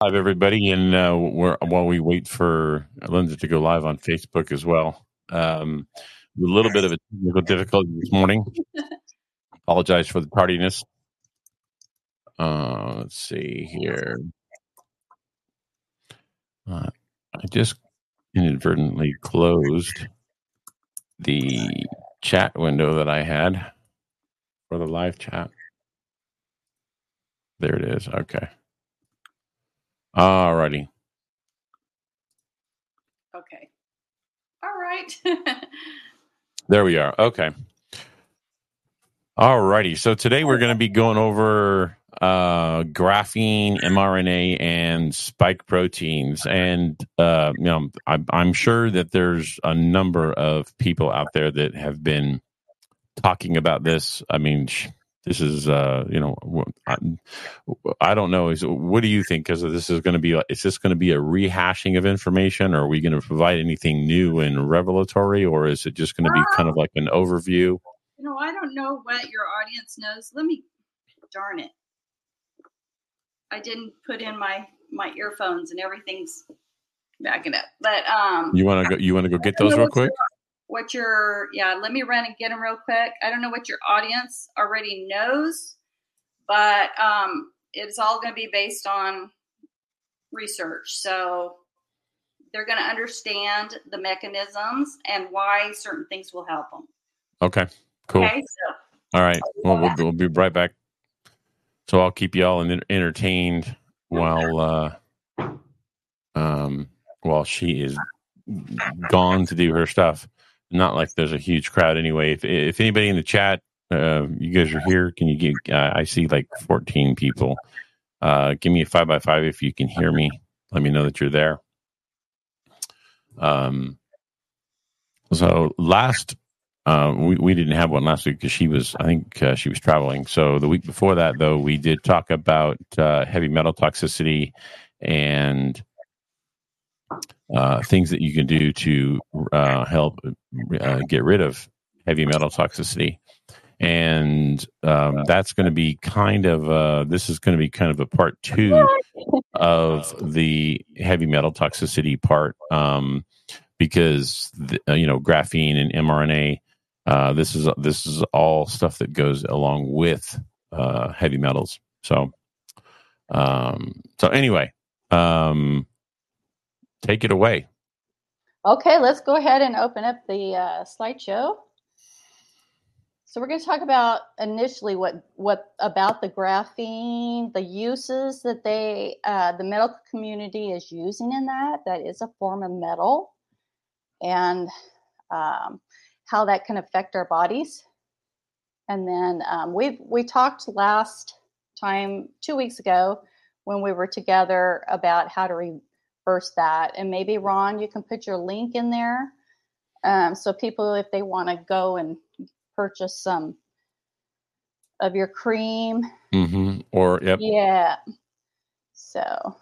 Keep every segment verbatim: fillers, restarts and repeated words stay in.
Live, everybody, and uh, we're, while we wait for Linda to go live on Facebook as well, um, a little bit of a technical difficulty this morning. Apologize for the tardiness. Uh, let's see here. Uh, I just inadvertently closed the chat window that I had for the live chat. There it is. Okay. All righty. Okay. All right. There we are. Okay. All righty. So today we're going to be going over uh, graphene, mRNA, and spike proteins. And, uh, you know, I'm, I'm sure that there's a number of people out there that have been talking about this. I mean, this is, uh, you know, I, I don't know. Is what do you think? Because this is going to be, is this going to be a rehashing of information? Or are we going to provide anything new and revelatory? Or is it just going to be kind of like an overview? You know, I don't know what your audience knows. Let me, darn it. I didn't put in my, my earphones and everything's backing up. But um, you want to go? You want to go get those real quick? What your yeah? Let me run and get them real quick. I don't know what your audience already knows, but um, it's all going to be based on research. So they're going to understand the mechanisms and why certain things will help them. Okay. Cool. Okay, so, all right. Well, we'll we'll be right back. So I'll keep y'all entertained while uh, um while she is gone to do her stuff. Not like there's a huge crowd anyway. If if anybody in the chat, uh, you guys are here, can you get? Uh, I see like fourteen people. Uh, give me a five by five if you can hear me. Let me know that you're there. Um. So last. Uh, we, we didn't have one last week because she was, I think uh, she was traveling. So the week before that, though, we did talk about uh, heavy metal toxicity and uh, things that you can do to uh, help uh, get rid of heavy metal toxicity. And um, that's going to be kind of, uh, this is going to be kind of a part two of the heavy metal toxicity part um, because, the, uh, you know, graphene and mRNA. Uh, this is this is all stuff that goes along with uh, heavy metals. So, um, so anyway, um, take it away. Okay, let's go ahead and open up the uh, slideshow. So we're going to talk about initially what what about the graphene, the uses that they uh, the medical community is using in that. That is a form of metal, and um, how that can affect our bodies. And then um, we we talked last time, two weeks ago, when we were together about how to reverse that. And maybe, Ron, you can put your link in there. Um, so people, if they want to go and purchase some of your cream. Mm-hmm. Or, yep. Yeah. So.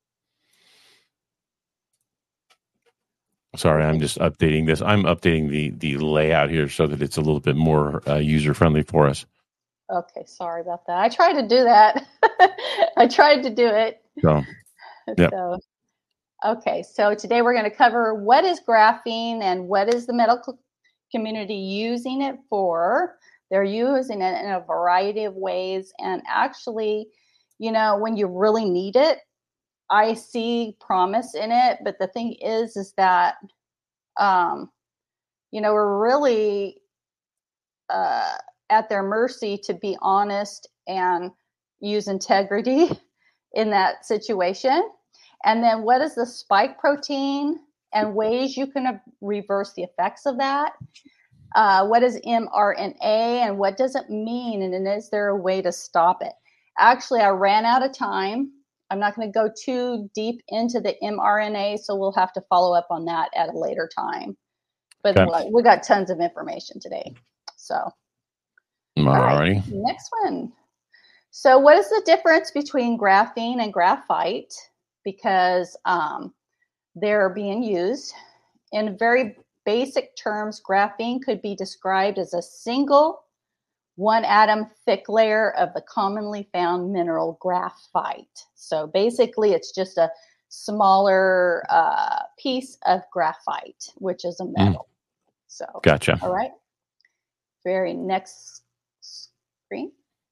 Sorry, I'm just updating this. I'm updating the the layout here so that it's a little bit more uh, user friendly for us. Okay, sorry about that. I tried to do that. I tried to do it. So, yep. so, okay, so today we're going to cover what is graphene and what is the medical community using it for. They're using it in a variety of ways, and actually, you know, when you really need it, I see promise in it, but the thing is, is that, um, you know, we're really uh, at their mercy, to be honest, and use integrity in that situation. And then what is the spike protein and ways you can reverse the effects of that? Uh, what is mRNA and what does it mean? And then is there a way to stop it? Actually, I ran out of time. I'm not going to go too deep into the mRNA, so we'll have to follow up on that at a later time. But okay. we got tons of information today. So, all right, next one. So what is the difference between graphene and graphite? Because um, they're being used. In very basic terms, graphene could be described as a single one atom thick layer of the commonly found mineral graphite. So basically, it's just a smaller uh, piece of graphite, which is a metal. Mm. So, gotcha. All right. Very next screen.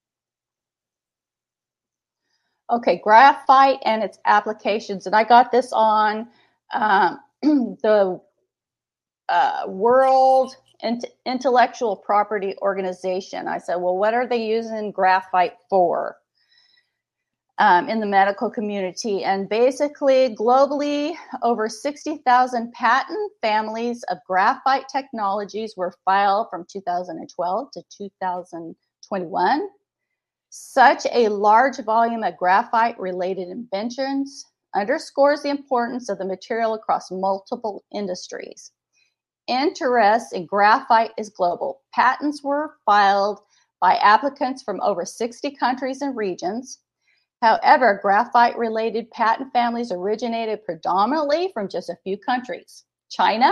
Okay, graphite and its applications. And I got this on um, the uh, World Int- Intellectual Property Organization. I said, well, what are they using graphite for um, in the medical community? And basically, globally, over sixty thousand patent families of graphite technologies were filed from two thousand twelve to two thousand twenty-one. Such a large volume of graphite-related inventions underscores the importance of the material across multiple industries. Interest in graphite is global. Patents were filed by applicants from over sixty countries and regions. However, graphite-related patent families originated predominantly from just a few countries. China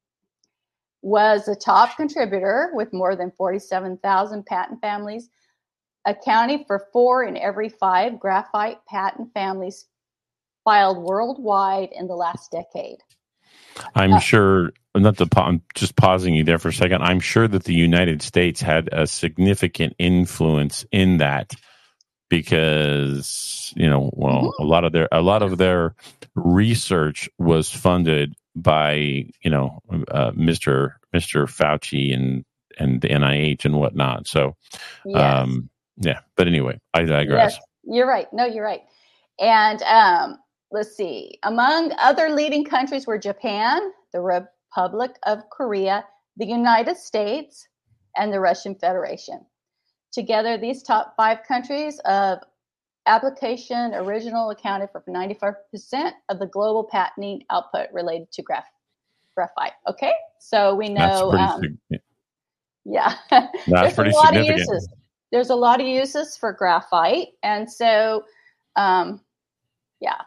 was the top contributor with more than forty-seven thousand patent families, accounting for four in every five graphite patent families filed worldwide in the last decade. I'm uh, sure, not the, I'm just pausing you there for a second. I'm sure that the United States had a significant influence in that because, you know, well, mm-hmm. a lot of their, a lot of their research was funded by, you know, uh, Mister Mister Fauci and, and the N I H and whatnot. So, yes. um, yeah, but anyway, I digress. Yes, you're right. No, you're right. And um, let's see. Among other leading countries were Japan, the Republic of Korea, the United States, and the Russian Federation. Together, these top five countries of application original accounted for ninety-five percent of the global patenting output related to graph- graphite. Okay, so we know. That's pretty um, yeah, That's there's pretty a lot significant. of uses. There's a lot of uses for graphite. And so, um, yeah.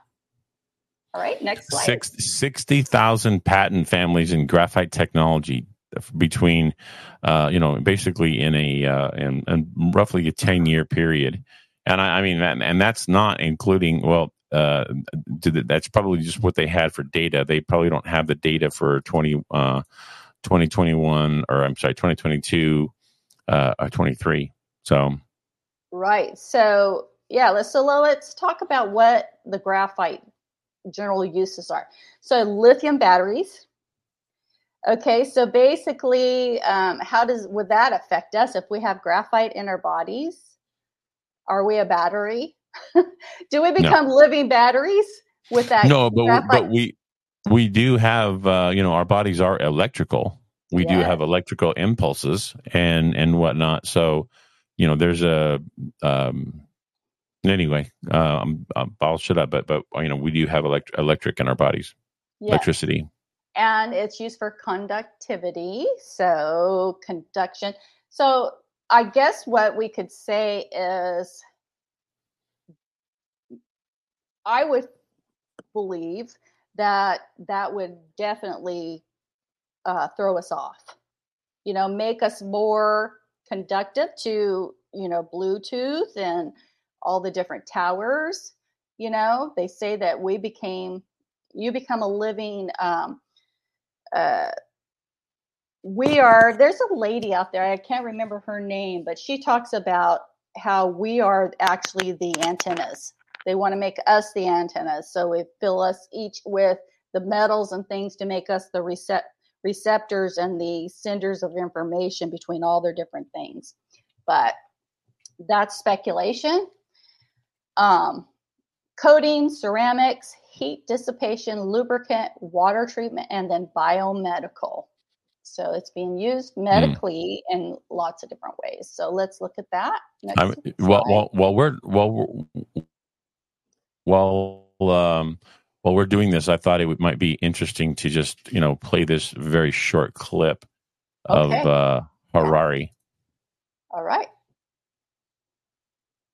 All right, next slide. Six, sixty thousand patent families in graphite technology between, uh, you know, basically in a, uh, in, in roughly a ten-year period. And I, I mean, that, and that's not including, well, uh, that's probably just what they had for data. They probably don't have the data for twenty, uh, twenty twenty-one, or I'm sorry, twenty twenty-two, uh, or twenty-three. So, right. So, yeah, let's so let's talk about what the graphite general uses are. So, lithium batteries. Okay, so basically, um, how does would that affect us if we have graphite in our bodies? Are we a battery? Do we become no. living batteries with that? No, but we, but we we do have uh, you know, our bodies are electrical. We yes. do have electrical impulses and and whatnot. So, you know, there's a um, anyway. Um, I'll shut up. But but you know, we do have elect- electric in our bodies, yes. electricity, and it's used for conductivity. So conduction. So I guess what we could say is, I would believe that that would definitely uh, throw us off. You know, make us more conductive to, you know, Bluetooth and all the different towers. You know, they say that we became, you become a living, um, uh, we are, there's a lady out there, I can't remember her name, but she talks about how we are actually the antennas. They want to make us the antennas. So we fill us each with the metals and things to make us the recept receptors and the senders of information between all their different things. But that's speculation. Um, coating, ceramics, heat dissipation, lubricant, water treatment, and then biomedical. So it's being used medically mm. in lots of different ways. So let's look at that. Next I mean, while, while, while we're while we're, while um, while we're doing this, I thought it might be interesting to just, you know, play this very short clip of okay. uh, Harari. All right.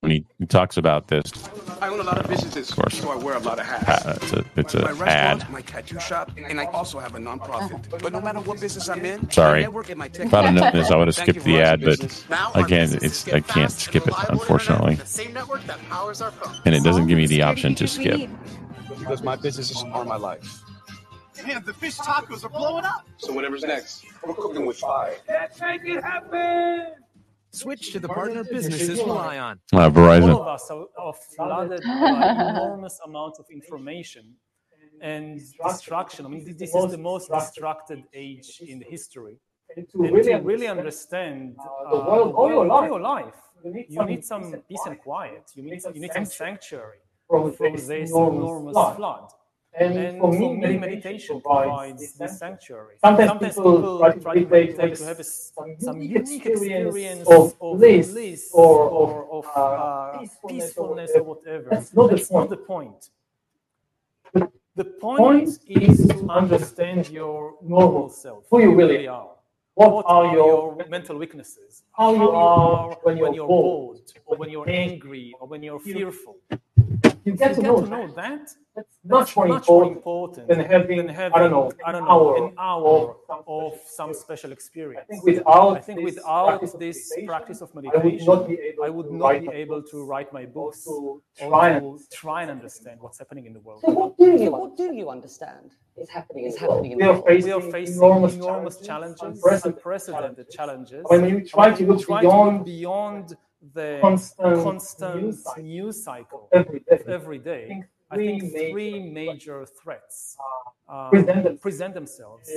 when he, he talks about this. I own a lot of businesses, of course, so I wear a lot of hats. Uh, it's a it's my a restaurant, ad. my tattoo shop, and I also have a nonprofit. But no matter what business I'm in, Sorry. I network in my tech. If I'd have known this, I would have Thank skipped you, the Verizon ad, but Business. Now our again, businesses it's get I can't fast and skip it, reliable unfortunately, internet, the same network that powers our phones. and it doesn't All give me the the option to security skip. features we need. Because my businesses are my life. Man, the fish tacos are blowing up. So whatever's next, we're cooking with fire. Let's make it happen. Switch to the partner businesses rely on. Uh, All Verizon. of us are, are flooded by enormous amounts of information and distraction. I mean, this is the most distracted age in the history. And to really understand uh, the world all your life, your life you need some peace and quiet. You need, you need some sanctuary from this enormous flood. And, and for, me, me, meditation provides this sanctuary. Sometimes, Sometimes people try to meditate to have a, some, some unique experience of bliss or, or of uh, peacefulness or whatever. That's not, That's the, not the point. The point is to understand your normal self, who you really are. What, what are your mental weaknesses? How you are when you're, when you're bored, or when you're angry, or when you're fearful. You get, to, you know get to know that. That's much more, much important, more important than having, than having I don't know, I don't know hour an hour of, of some special experience. I think without, I think without this, this practice, practice of meditation, I would not be able to write my books or to try, or to try and understand what's happening in the world. So what do you, what do you understand is happening in, is happening in the world? We are facing enormous, enormous challenges, challenges unprecedented challenges. When you try to look beyond, beyond the constant, constant news cycle, news cycle every day, every day I think three major threats uh, present, present themselves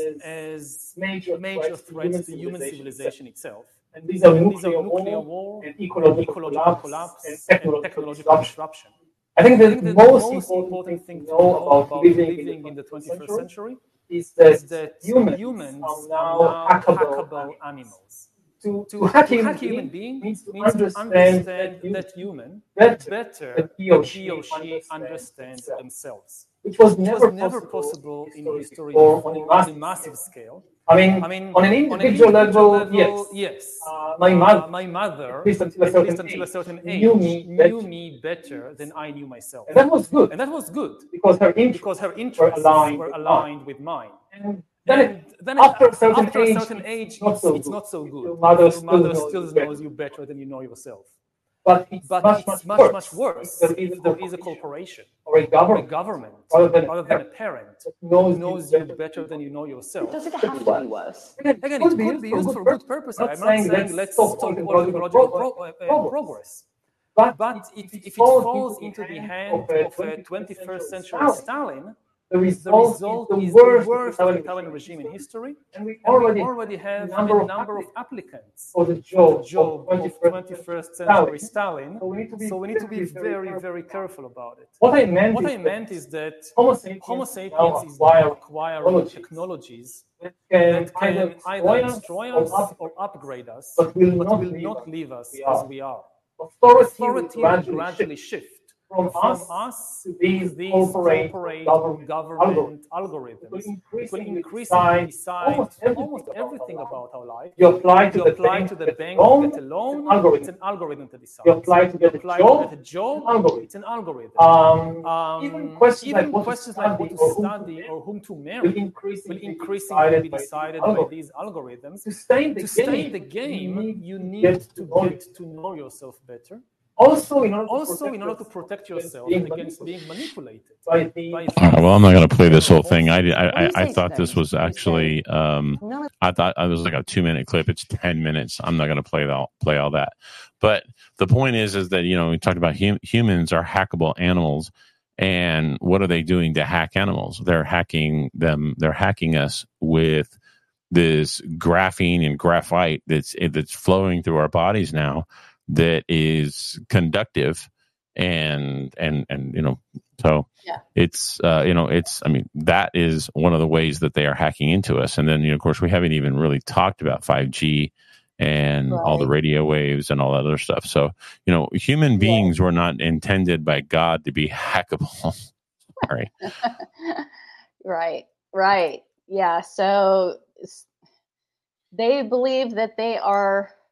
as major, major threats, threats to human civilization itself. And these are and nuclear, nuclear war, war, and ecological, ecological collapse, collapse, and technological, and technological disruption. I think the, I think the most, most important thing to know know about, about living, living in the twenty-first century is that, is that humans, humans are now now hackable, hackable animals. To, to, to hack, hack human, human being means to means understand, to understand that, that human better, better than he or she, he or she understands understands themselves. themselves. Which was Which never, was never possible, possible in history or on, on a on massive, a massive scale. I mean, I mean, on an individual, on an individual level, level, yes. yes. Uh, my mother, uh, my mother, at least until a certain, until a certain age, knew, me, knew better. me better than I knew myself. And that was good. And that was good. Because her interests, because her interests were aligned, were aligned with mine. And then, and it, then after a certain after age, a certain age it's, not it's, so it's not so good. Your mother, Your still, mother knows, still you knows you better than you know yourself. But it's but much, it's much, much, much worse, worse if if there is a corporation or a government, or a government rather than, rather than a parent that knows, knows you you better than you know yourself. Does it have to be worse? Again, Again it could be used for good purpose. I'm not saying let's stop all technological pro- uh, uh, progress. But, but if, if it falls into the hand of a twenty-first century Stalin, the result, the result is is the worst, the worst totalitarian regime in history, and we and already, we already have number a of number of applicants for the job, for the job of of twenty-first century Stalin. So we need to be, so we need to be very, very, very careful about it. What I meant, what is, I meant is that Homo sapiens, Homo sapiens now is now acquiring technologies that can, that can either destroy us or, or upgrade us, but will but not will leave not us leave us we as we are. Authority, Authority will will gradually, gradually shift, shift from, from us, us to these, these corporate, corporate government, government algorithms. It will increasingly increasingly decide, decide almost everything, almost about, everything our about our life. You apply to you the apply bank, to the get bank loan, to get a loan, it's an algorithm. It's an algorithm to decide. You apply to get, you apply a, job, to get a job, algorithm. It's an algorithm. Um, um, even questions, even like, what questions to like what to or study or whom to marry will increasingly, will increasingly be decided decided by, by these algorithms. To stay in the, to game, stay in the game, you need, you need get to to get to know yourself better. Also, in order to also protect, in order to protect yourself being against being manipulated. By the, by All right, well, I'm not going to play this whole thing. I, I, I, I thought this was What do you actually, um, I thought it was like a two minute clip. It's ten minutes. I'm not going to play that, play all that. But the point is, is that, you know, we talked about hum- humans are hackable animals. And what are they doing to hack animals? They're hacking them. They're hacking us with this graphene and graphite that's, that's flowing through our bodies now, that is conductive and and and you know, so yeah. it's uh you know it's I mean, that is one of the ways that they are hacking into us. And then, you know, of course, we haven't even really talked about five G and right. all the radio waves and all that other stuff. So, you know, human beings yeah. were not intended by God to be hackable. Sorry. right right yeah so they believe that they are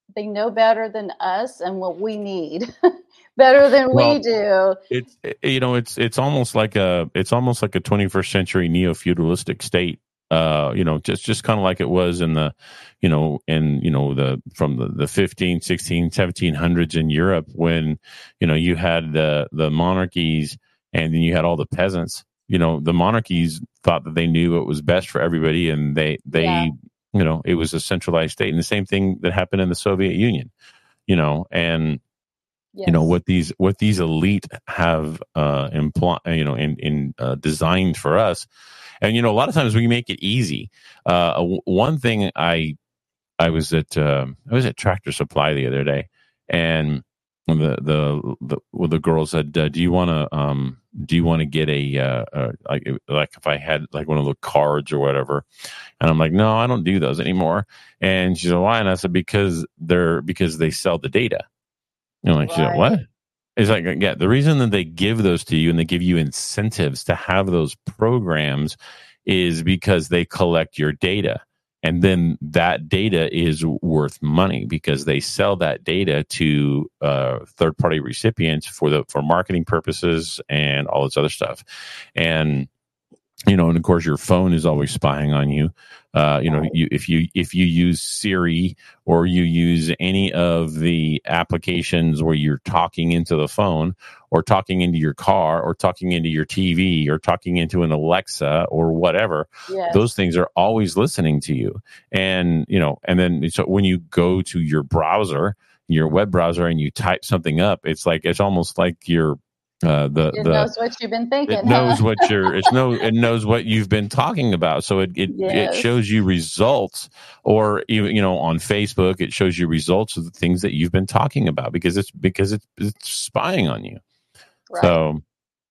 they know better than us and what we need better than Well, we do. It's you know it's it's almost like a it's almost like a twenty-first century neo-feudalistic state. Uh, you know, just just kind of like it was in the, you know, in you know the from the the fifteen, sixteen, seventeen hundreds in Europe, when you know you had the the monarchies and then you had all the peasants. You know, the monarchies thought that they knew what was best for everybody, and they they Yeah. you know, it was a centralized state. And the same thing that happened in the Soviet Union. You know, and Yes. you know what these what these elite have uh impl- you know in in uh, designed for us. And you know, a lot of times we make it easy. uh w- one thing i i was at um I was at Tractor Supply the other day, and the the the, well, the girl said, uh, do you want to um do you want to get a uh, uh like like if I had like one of the cards or whatever. And I'm like, no, I don't do those anymore. And she said, why? And I said, because they're because they sell the data. You know, like, Right. what? It's like, yeah, the reason that they give those to you and they give you incentives to have those programs is because they collect your data. And then that data is worth money because they sell that data to uh, third party recipients for the for marketing purposes and all this other stuff. And you know, and of course, your phone is always spying on you. Uh, you know, you, if you if you use Siri or you use any of the applications where you're talking into the phone or talking into your car or talking into your T V or talking into an Alexa or whatever, Yes. those things are always listening to you. And you know, and then so when you go to your browser, your web browser, and you type something up, it's like it's almost like you're uh, the It the knows what you've been thinking. it knows huh? what you're it's no it knows what you've been talking about, so it it, it Yes. shows you results, or even you know on Facebook it shows you results of the things that you've been talking about because it's because it's, it's spying on you. Right. So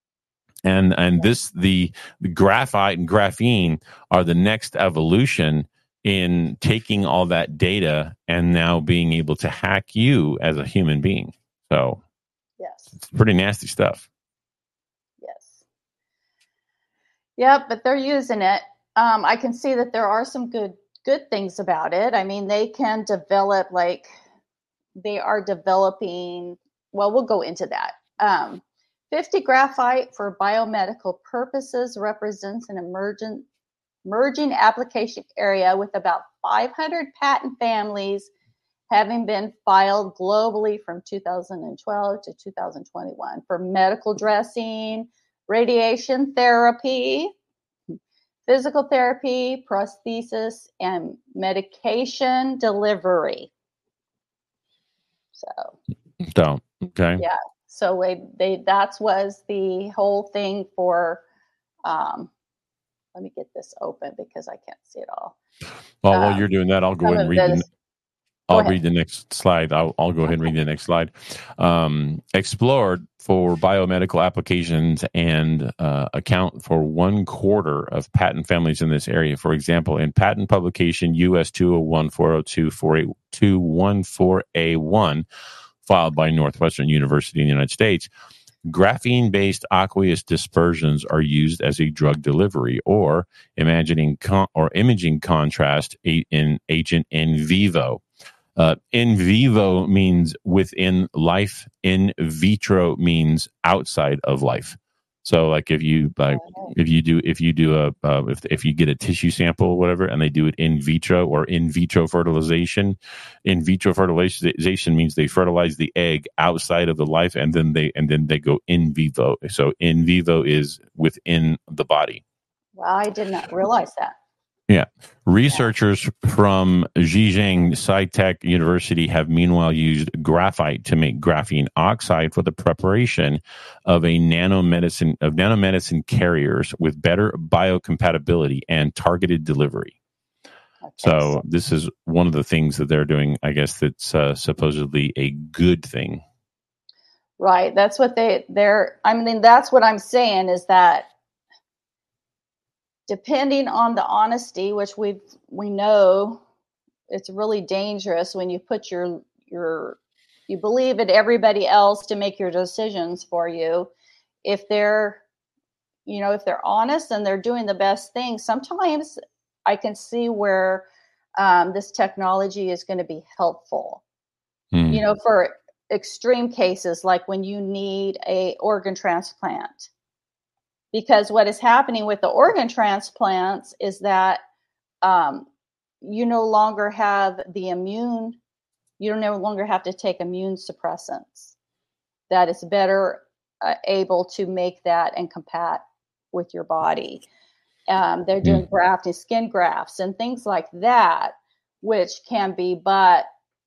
and and this the, the graphite and graphene are the next evolution in taking all that data and now being able to hack you as a human being. So Yes. it's pretty nasty stuff. Yes. Yep, but they're using it. Um, I can see that there are some good good things about it. I mean, they can develop like they are developing. Well, we'll go into that. Um, fifty graphite for biomedical purposes represents an emergent emerging application area with about five hundred patent families having been filed globally from two thousand twelve to two thousand twenty-one for medical dressing, radiation therapy, physical therapy, prosthesis, and medication delivery. So, So okay. yeah. So we, they that was the whole thing for. Um, let me get this open because I can't see it all. Well, while Um, you're doing that, I'll go some ahead and of read the. this- Go I'll ahead. read the next slide. I'll, I'll go ahead and read the next slide. Um, explored for biomedical applications and uh, account for one quarter of patent families in this area. For example, in patent publication U S two oh one four oh two four eight two one four A one, filed by Northwestern University in the United States, graphene-based aqueous dispersions are used as a drug delivery or imagining con- or imaging contrast a- in agent in vivo. Uh, in vivo means within life. In vitro means outside of life. So, like if you like, if you do if you do a uh, if if you get a tissue sample or whatever, and they do it in vitro or in vitro fertilization, in vitro fertilization means they fertilize the egg outside of the life, and then they and then they go in vivo. So, in vivo is within the body. Wow, I did not realize that. Yeah. Researchers from Zhejiang Sci-Tech University have meanwhile used graphite to make graphene oxide for the preparation of a nanomedicine of nanomedicine carriers with better biocompatibility and targeted delivery. Okay, So this is one of the things that they're doing, I guess, that's uh, supposedly a good thing. Right. That's what they they're I mean, that's what I'm saying is that depending on the honesty, which we we know it's really dangerous when you put your your you believe in everybody else to make your decisions for you. If they're you know if they're honest and they're doing the best thing, sometimes I can see where um, this technology is going to be helpful. you know, for extreme cases, like when you need a organ transplant. Because what is happening with the organ transplants is that um, you no longer have the immune, you no longer have to take immune suppressants. That is better uh, able to make that and compat with your body. Um, they're doing mm. grafting, skin grafts and things like that, which can be, but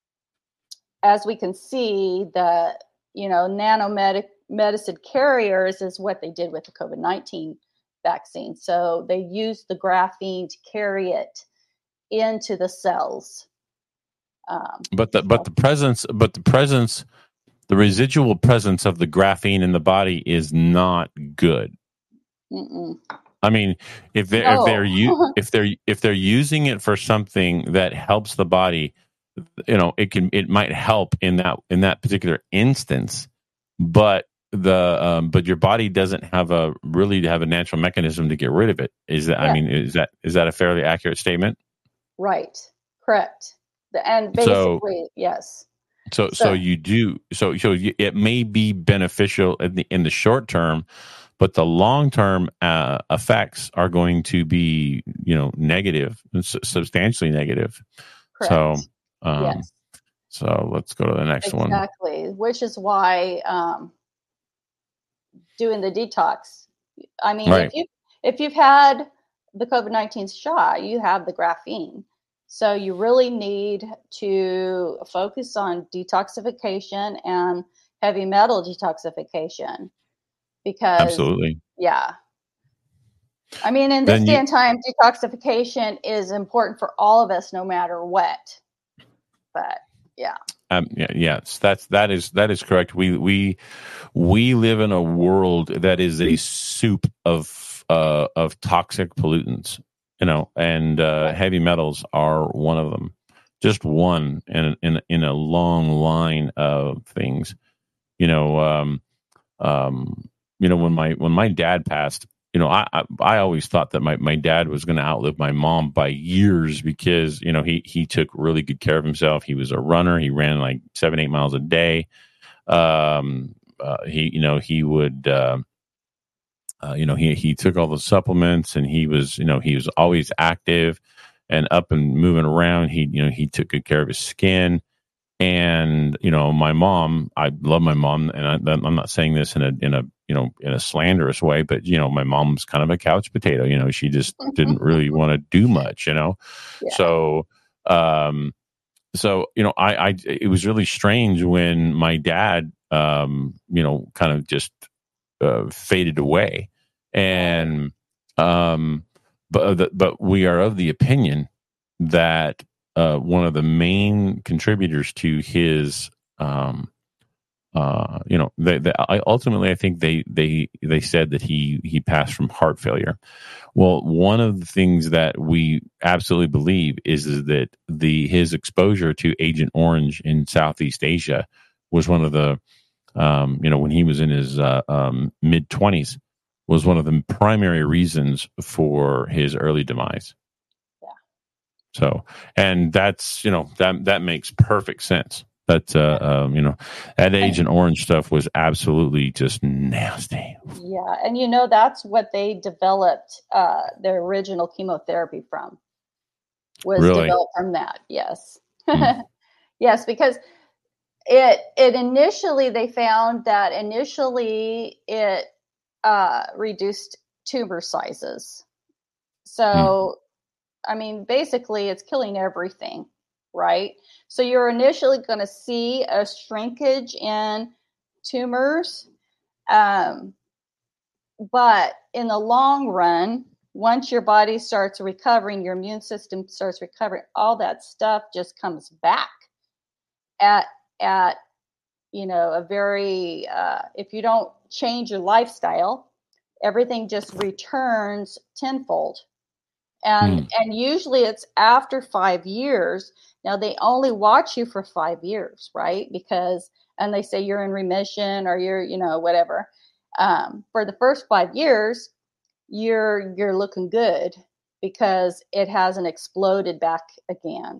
as we can see, the, you know, nanomedic medicine carriers is what they did with the COVID nineteen vaccine. So they used the graphene to carry it into the cells. Um, but the, but the presence, but the presence, the residual presence of the graphene in the body is not good. Mm-mm. I mean, if they're no. if they're u- if they're if they're using it for something that helps the body, you know, it can it might help in that in that particular instance, but the um, but your body doesn't have a really have a natural mechanism to get rid of it. Is that yeah. I mean, is that is that a fairly accurate statement? Right. Correct. The, and basically, so, yes. So, so so you do so so you, it may be beneficial in the in the short term. But the long-term uh, effects are going to be, you know, negative, substantially negative. Correct. So, um, yes. So let's go to the next exactly. one. Exactly, which is why um, doing the detox. I mean, right. if you if you've had the COVID nineteen shot, you have the graphene. So you really need to focus on detoxification and heavy metal detoxification. Because absolutely, yeah. I mean, in this then day you, and time, detoxification is important for all of us, no matter what. But yeah, um, yeah, yes, that's that is that is correct. We we we live in a world that is a soup of uh, of toxic pollutants, you know, and uh, heavy metals are one of them. Just one in in in a long line of things, you know. Um, um, You know, when my when my dad passed, you know, I I, I always thought that my, my dad was going to outlive my mom by years because, you know, he he took really good care of himself. He was a runner. He ran like seven, eight miles a day. Um, uh, he, you know, he would, uh, uh, you know, he he took all the supplements and he was, you know, he was always active and up and moving around. He, you know, he took good care of his skin. And, you know, my mom, I love my mom, and I, I'm not saying this in a, in a, you know, in a slanderous way, but, you know, my mom's kind of a couch potato, you know, she just didn't really want to do much, you know? Yeah. So, um, so, you know, I, I, it was really strange when my dad, um, you know, kind of just, uh, faded away. And, um, but, but we are of the opinion that, Uh, one of the main contributors to his, um, uh, you know, they, they, I, ultimately, I think they they they said that he he passed from heart failure. Well, one of the things that we absolutely believe is, is that the his exposure to Agent Orange in Southeast Asia was one of the, um, you know, when he was in his uh, um, mid twenties, was one of the primary reasons for his early demise. So, and that's, you know, that, that makes perfect sense. That, uh, um, you know, that Agent Orange stuff was absolutely just nasty. Yeah. And, you know, that's what they developed uh, their original chemotherapy from, was really? developed from that. Yes. Mm. Yes, because it, it initially, they found that initially it uh, reduced tumor sizes. So, mm. I mean, basically, it's killing everything, right? So you're initially going to see a shrinkage in tumors. Um, but in the long run, once your body starts recovering, your immune system starts recovering, all that stuff just comes back at, at you know, a very, uh, if you don't change your lifestyle, everything just returns tenfold. And mm. and usually it's after five years. Now they only watch you for five years, right? Because, and they say you're in remission or you're, you know, whatever. Um, for the first five years, you're you're looking good because it hasn't exploded back again.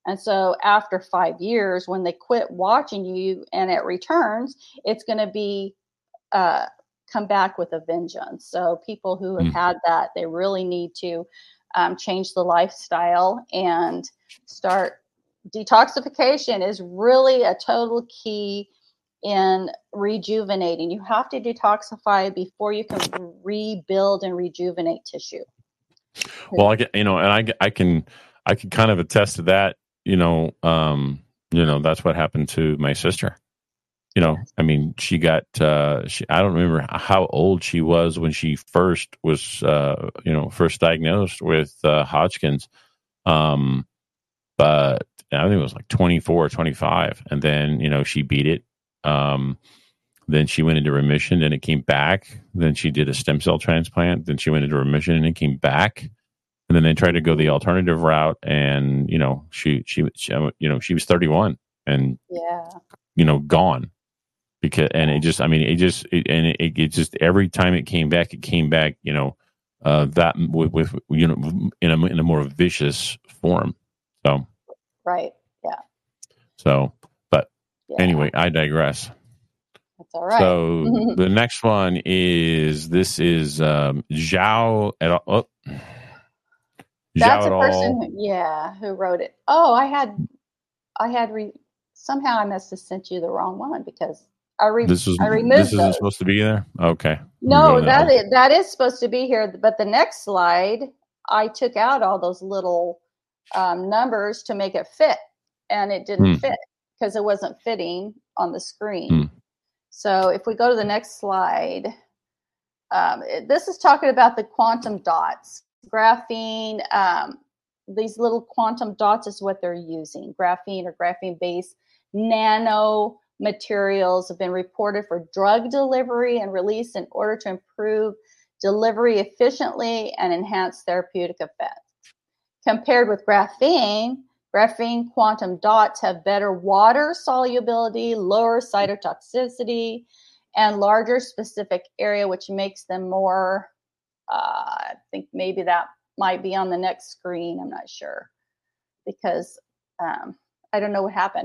And so after five years, when they quit watching you and it returns, it's going to be uh, come back with a vengeance. So people who have Mm. had that, they really need to um, change the lifestyle and start. Detoxification is really a total key in rejuvenating. You have to detoxify before you can rebuild and rejuvenate tissue. Well, I get, you know, and I, I can, I can kind of attest to that. You know, um, you know, that's what happened to my sister. You know, I mean, she got, uh, she, I don't remember how old she was when she first was, uh, you know, first diagnosed with uh, Hodgkin's. Um, but I think it was like twenty-four or twenty-five. And then, you know, she beat it. Um, then she went into remission and it came back. Then she did a stem cell transplant. Then she went into remission and it came back. And then they tried to go the alternative route. And, you know, she, she, she you know, she was thirty-one and, yeah, you know, gone. Because, and it just, I mean, it just, it, and it, it just, every time it came back, it came back, you know, uh, that with, with, you know, in a, in a more vicious form. So, right. Yeah. So, but yeah. anyway, I digress. That's all right. So the next one is, this is, um, Zhao et al. Oh, That's Zhao a et person, al. who, yeah, who wrote it. Oh, I had, I had, re, somehow I must have sent you the wrong one because I, re, This is, I removed this isn't those. supposed to be there? Okay. No, that is, that is supposed to be here. But the next slide, I took out all those little um, numbers to make it fit. And it didn't Hmm. fit because it wasn't fitting on the screen. Hmm. So if we go to the next slide, um, it, this is talking about the quantum dots. Graphene, um, these little quantum dots is what they're using. Graphene or graphene-based nano materials have been reported for drug delivery and release in order to improve delivery efficiently and enhance therapeutic effects. Compared with graphene, graphene quantum dots have better water solubility, lower cytotoxicity, and larger specific area, which makes them more, uh, I think maybe that might be on the next screen. I'm not sure because um, I don't know what happened.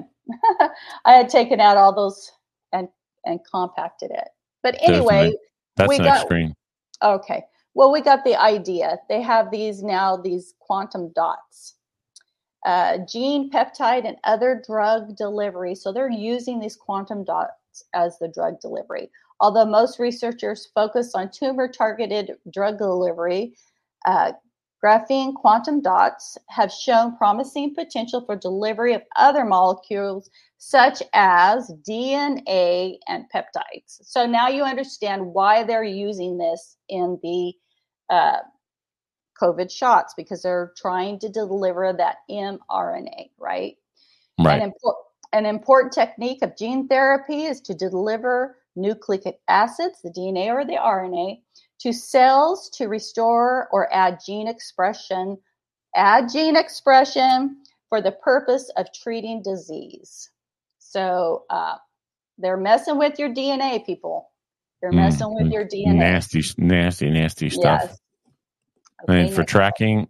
I had taken out all those and, and compacted it. But anyway, that's we the next got, screen. Okay. Well, we got the idea. They have these now, these quantum dots. Uh, gene, peptide, and other drug delivery. So they're using these quantum dots as the drug delivery. Although most researchers focus on tumor-targeted drug delivery, uh, graphene quantum dots have shown promising potential for delivery of other molecules such as D N A and peptides. So now you understand why they're using this in the uh, COVID shots, because they're trying to deliver that mRNA, right? Right. An, impor- an important technique of gene therapy is to deliver nucleic acids, the D N A or the R N A, to cells to restore or add gene expression, add gene expression for the purpose of treating disease. So uh, they're messing with your D N A, people. They're messing Mm, with your D N A. nasty, nasty, nasty stuff. Yes. And Okay, for next. tracking,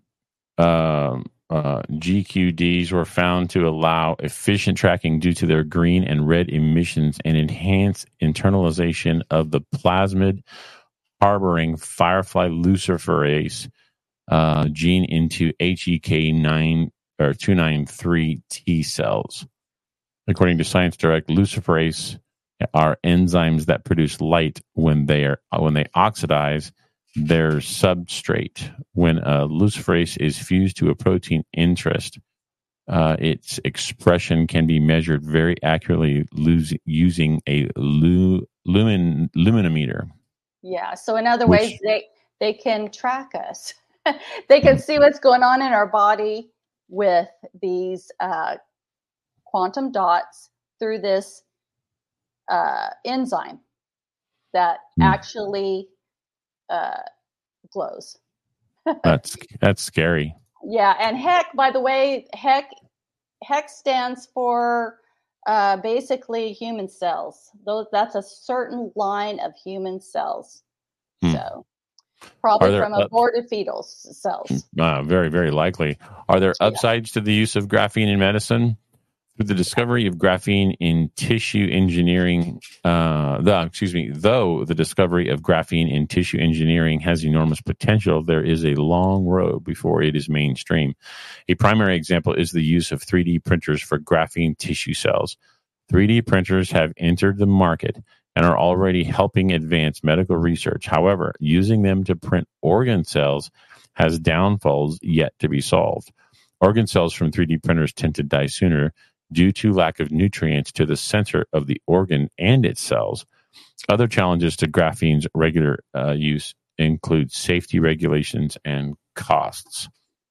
um, uh, G Q Ds were found to allow efficient tracking due to their green and red emissions and enhance internalization of the plasmid harboring firefly luciferase uh, gene into H E K nine or two ninety-three T cells. According to Science Direct, luciferase are enzymes that produce light when they are when they oxidize their substrate. When a luciferase is fused to a protein interest, uh, its expression can be measured very accurately lose, using a lu, lumen, luminometer. Yeah. So in other Which, ways, they they can track us. They can see what's going on in our body with these uh, quantum dots through this uh, enzyme that mm, actually uh, glows. that's that's scary. Yeah, and heck, by the way, heck, heck stands for uh, basically human cells. Those that's a certain line of human cells. Hmm. So, Probably there from up- aborted fetal s- cells. Uh, very, very likely. Are there Yeah. upsides to the use of graphene in medicine? Through the discovery of graphene in tissue engineering, uh, the, excuse me, though the discovery of graphene in tissue engineering has enormous potential, there is a long road before it is mainstream. A primary example is the use of three D printers for graphene tissue cells. three D printers have entered the market and are already helping advance medical research. However, using them to print organ cells has downfalls yet to be solved. Organ cells from three D printers tend to die sooner due to lack of nutrients to the center of the organ and its cells. Other challenges to graphene's regular uh, use include safety regulations and costs.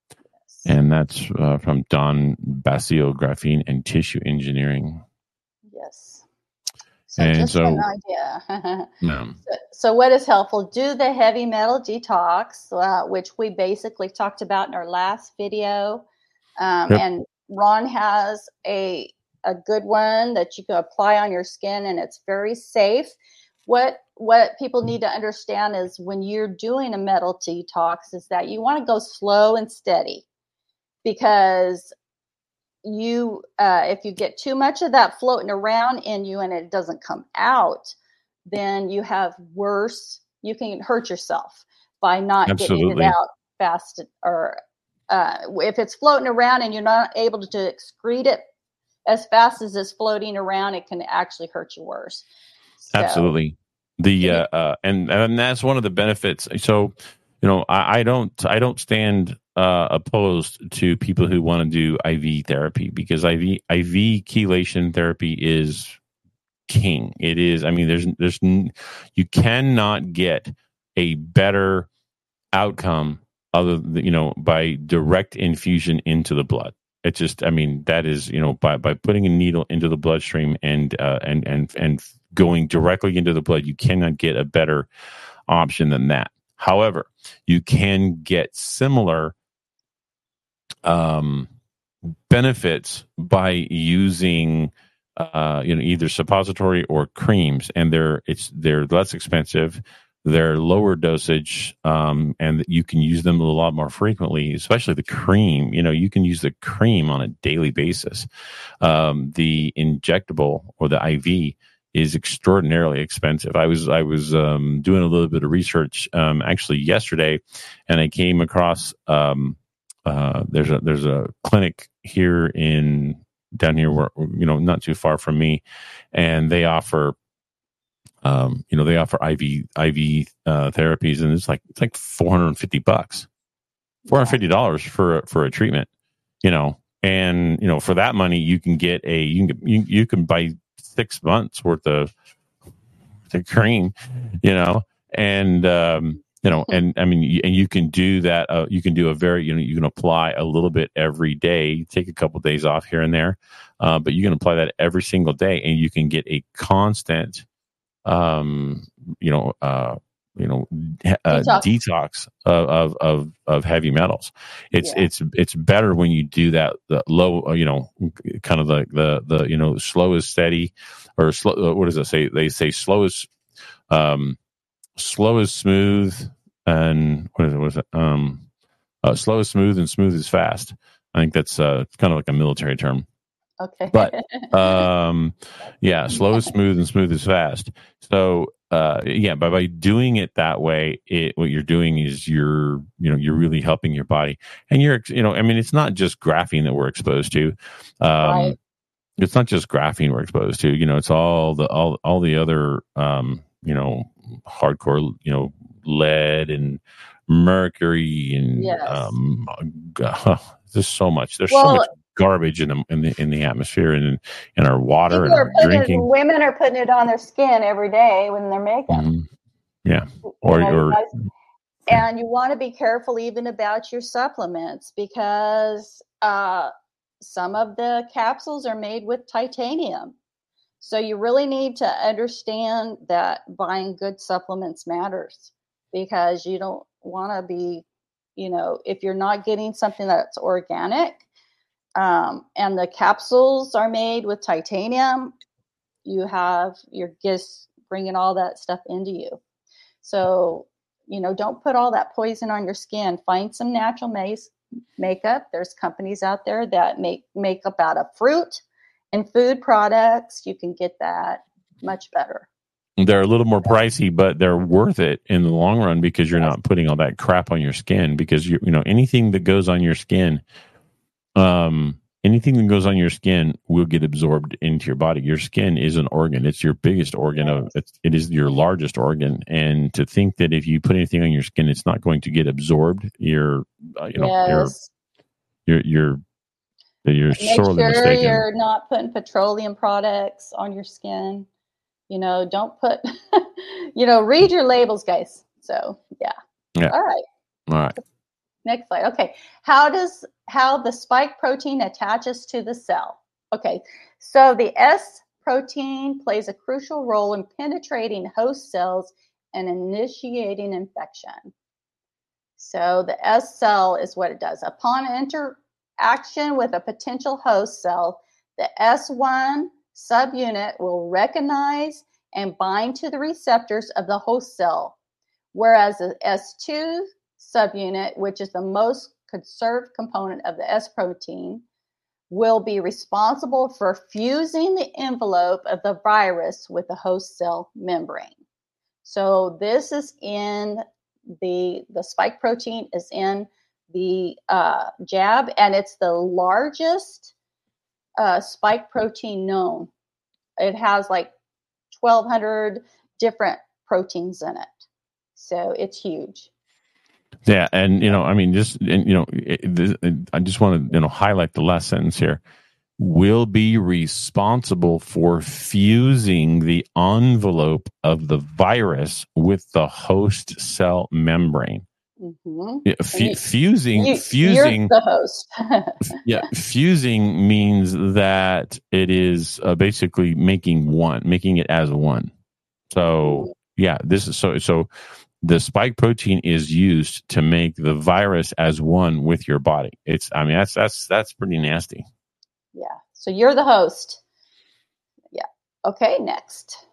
And that's uh, from Don Basile, Graphene and Tissue Engineering. Yes. So And just so- an idea. Um, So, so what is helpful? Do the heavy metal detox, uh, which we basically talked about in our last video. Um, Yep. And Ron has a a good one that you can apply on your skin, and it's very safe. What what people need to understand is when you're doing a metal detox is that you want to go slow and steady, because you uh, if you get too much of that floating around in you and it doesn't come out, then you have worse. You can hurt yourself by not Absolutely. getting it out fast, or uh, if it's floating around and you're not able to excrete it as fast as it's floating around, it can actually hurt you worse. So, Absolutely. The uh, uh, and and that's one of the benefits. So, you know, I, I don't I don't stand uh, opposed to people who want to do I V therapy, because I V I V chelation therapy is king. It is. I mean, there's there's n- you cannot get a better outcome other than, you know, by direct infusion into the blood. It just, I mean, that is, you know, by, by putting a needle into the bloodstream and uh, and and and going directly into the blood, you cannot get a better option than that. However, you can get similar um, benefits by using, uh, you know, either suppository or creams, and they're it's they're less expensive. They're lower dosage, um, and you can use them a lot more frequently, especially the cream. You know, you can use the cream on a daily basis. Um, the injectable or the I V is extraordinarily expensive. I was I was um, doing a little bit of research um, actually yesterday, and I came across um, uh, there's a there's a clinic here in down here where, you know, not too far from me, and they offer. Um, you know, they offer I V I V uh, therapies, and it's like it's like four hundred and fifty bucks, four hundred fifty dollars for for a treatment. You know, and you know, for that money, you can get a you can you, you can buy six months worth of the cream. You know, and um, you know, and I mean, you, and you can do that. Uh, you can do a very you know you can apply a little bit every day. Take a couple of days off here and there, uh, but you can apply that every single day, and you can get a constant. Um, you know, uh, you know, uh, Detox. detox of, of of of heavy metals. It's Yeah. it's it's better when you do that. The low, uh, you know, kind of the the the you know, slow is steady, or slow. Uh, what does it say? They say slow is, um, slow is smooth, and what is it? What is it? Um, uh, slow is smooth, and smooth is fast. I think that's uh, kind of like a military term. Okay. But um, yeah, slow is smooth and smooth is fast. So uh, yeah, by by doing it that way, it what you're doing is you're you know you're really helping your body, and you're you know I mean it's not just graphene that we're exposed to. Um, Right. It's not just graphene we're exposed to. You know, it's all the all all the other um, you know hardcore you know lead and mercury and Yes. um, there's so much. There's Well, so much garbage in the in the in the atmosphere and in, in our water and People are our putting it, drinking. women are putting it on their skin every day when they're makeup. Mhm. Yeah, You or know, you or guys- and you want to be careful even about your supplements, because uh, some of the capsules are made with titanium. So you really need to understand that buying good supplements matters, because you don't want to be, you know, if you're not getting something that's organic, um, and the capsules are made with titanium, you have, you're just bringing all that stuff into you. So you know, don't put all that poison on your skin. Find some natural mace, makeup. There's companies out there that make makeup out of fruit and food products. You can get that much better. They're a little more pricey, but they're worth it in the long run because you're not putting all that crap on your skin. Because you you know anything that goes on your skin, um, anything that goes on your skin will get absorbed into your body. Your skin is an organ; it's your biggest organ. Of it's, it is your largest organ. And to think that if you put anything on your skin, it's not going to get absorbed, you're uh, you know Yes. you're you're you're you're Make sorely sure mistaken. you're not putting petroleum products on your skin. You know, don't put, you know, read your labels, guys. So, yeah. Yeah. All right. All right. Next slide. Okay. How does, how the spike protein attaches to the cell? Okay. So the S protein plays a crucial role in penetrating host cells and initiating infection. So the S cell is what it does. Upon interaction with a potential host cell, the S one subunit will recognize and bind to the receptors of the host cell, whereas the S two subunit, which is the most conserved component of the S protein, will be responsible for fusing the envelope of the virus with the host cell membrane. So this is in the, the spike protein is in the uh, jab, and it's the largest Uh, spike protein known. It has like twelve hundred different proteins in it, so it's huge. Yeah, and you know, I mean, just and, you know, it, this, I just want to you know highlight the last sentence here. Will be responsible for fusing the envelope of the virus with the host cell membrane. Mm-hmm. Yeah, f- fusing, you, fusing. You're the host. Yeah, fusing means that it is uh, basically making one, making it as one. So yeah, this is so. So the spike protein is used to make the virus as one with your body. It's, I mean, that's that's that's pretty nasty. Yeah. So you're the host. Yeah. Okay. Next.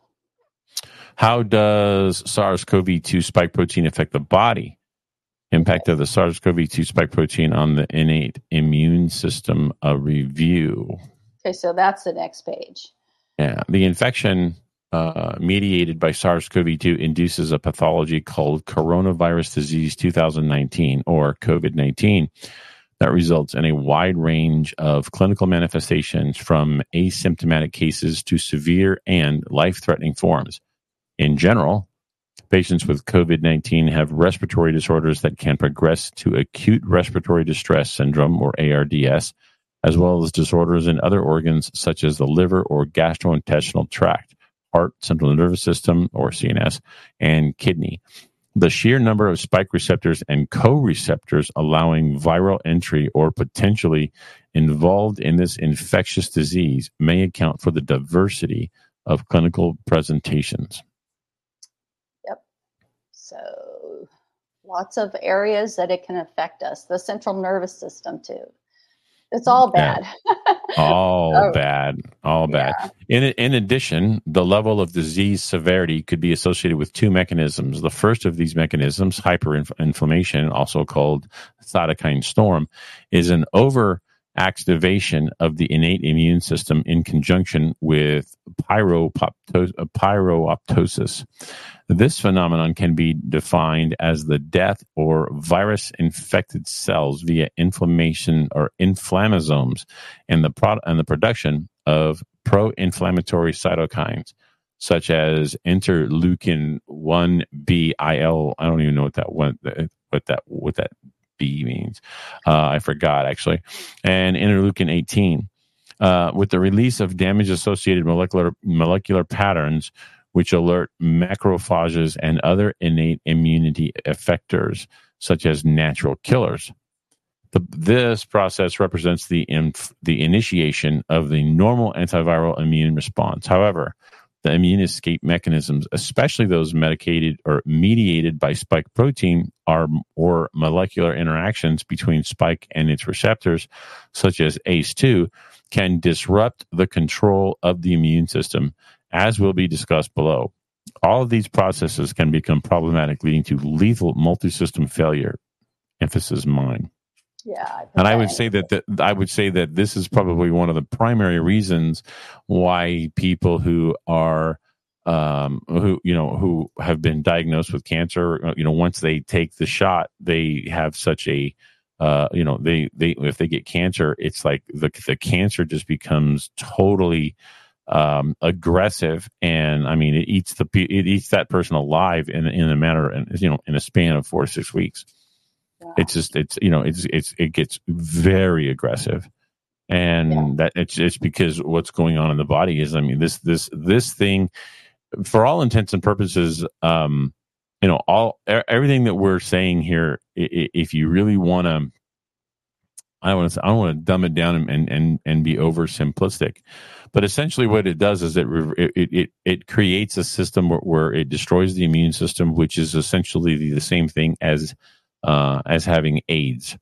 How does SARS-C o V two spike protein affect the body? Impact of the SARS-C o V two spike protein on the innate immune system, a review. Okay, so that's the next page. Yeah, the infection uh, mediated by SARS-C o V two induces a pathology called coronavirus disease twenty nineteen, or COVID nineteen, that results in a wide range of clinical manifestations from asymptomatic cases to severe and life-threatening forms. In general, patients with COVID nineteen have respiratory disorders that can progress to acute respiratory distress syndrome, or A R D S, as well as disorders in other organs such as the liver or gastrointestinal tract, heart, central nervous system, or C N S, and kidney. The sheer number of spike receptors and co-receptors allowing viral entry or potentially involved in this infectious disease may account for the diversity of clinical presentations. So lots of areas that it can affect us. The central nervous system too. It's all bad. Yeah. All oh, bad. All bad. Yeah. In in addition, the level of disease severity could be associated with two mechanisms. The first of these mechanisms, hyperinflammation, also called cytokine storm, is an overactivation of the innate immune system in conjunction with pyropto- pyroptosis. This phenomenon can be defined as the death or virus-infected cells via inflammation or inflammasomes and the pro- and the production of pro-inflammatory cytokines, such as interleukin one B I L. I don't even know what that one, what that what that B means. Uh, I forgot actually, and interleukin eighteen. Uh, with the release of damage-associated molecular molecular patterns, which alert macrophages and other innate immunity effectors, such as natural killers. The, this process represents the inf, the initiation of the normal antiviral immune response. However, the immune escape mechanisms, especially those medicated or mediated by spike protein, are or molecular interactions between spike and its receptors, such as A C E two, can disrupt the control of the immune system, as will be discussed below. all of these processes can become problematic, leading to lethal multi-system failure. Emphasis mine. Yeah. And I would say that, that I would say that this is probably one of the primary reasons why people who are um, who you know who have been diagnosed with cancer, you know, once they take the shot, they have such a uh, you know they they if they get cancer, it's like the the cancer just becomes totally um, aggressive, and I mean it eats the it eats that person alive in in a matter you know in a span of four to six weeks. Wow. It's just, it's, you know, it's, it's, it gets very aggressive. And yeah. that it's, it's because what's going on in the body is, I mean, this, this, this thing, for all intents and purposes, um, you know, all, everything that we're saying here, if you really want to, I don't want to, I don't want to dumb it down and, and, and be oversimplistic, but essentially what it does is it, it, it, it creates a system where, where it destroys the immune system, which is essentially the, the same thing as, Uh, as having AIDS?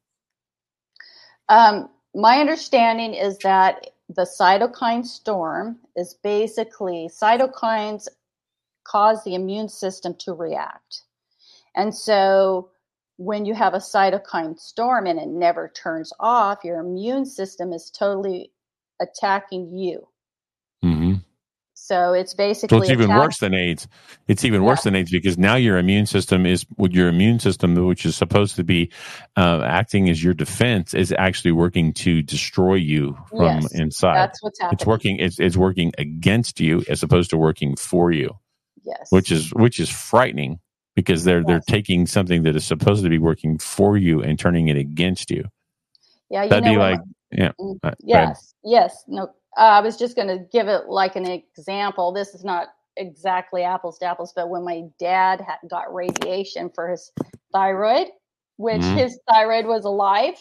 Um, my understanding is that the cytokine storm is basically cytokines cause the immune system to react. And so when you have a cytokine storm and it never turns off, your immune system is totally attacking you. Mm-hmm. So it's basically so it's even attack- worse than AIDS. It's even worse yeah. than AIDS because now your immune system is your immune system, which is supposed to be uh, acting as your defense, is actually working to destroy you from yes, inside. That's what's happening. It's working. It's, it's working against you as opposed to working for you. Yes, which is which is frightening because they're yes. they're taking something that is supposed to be working for you and turning it against you. Yeah, you that'd know be what, like yeah. Mm, yes, yes, no. Uh, I was just going to give it like an example. This is not exactly apples to apples, but when my dad had, got radiation for his thyroid, which mm-hmm. his thyroid was alive,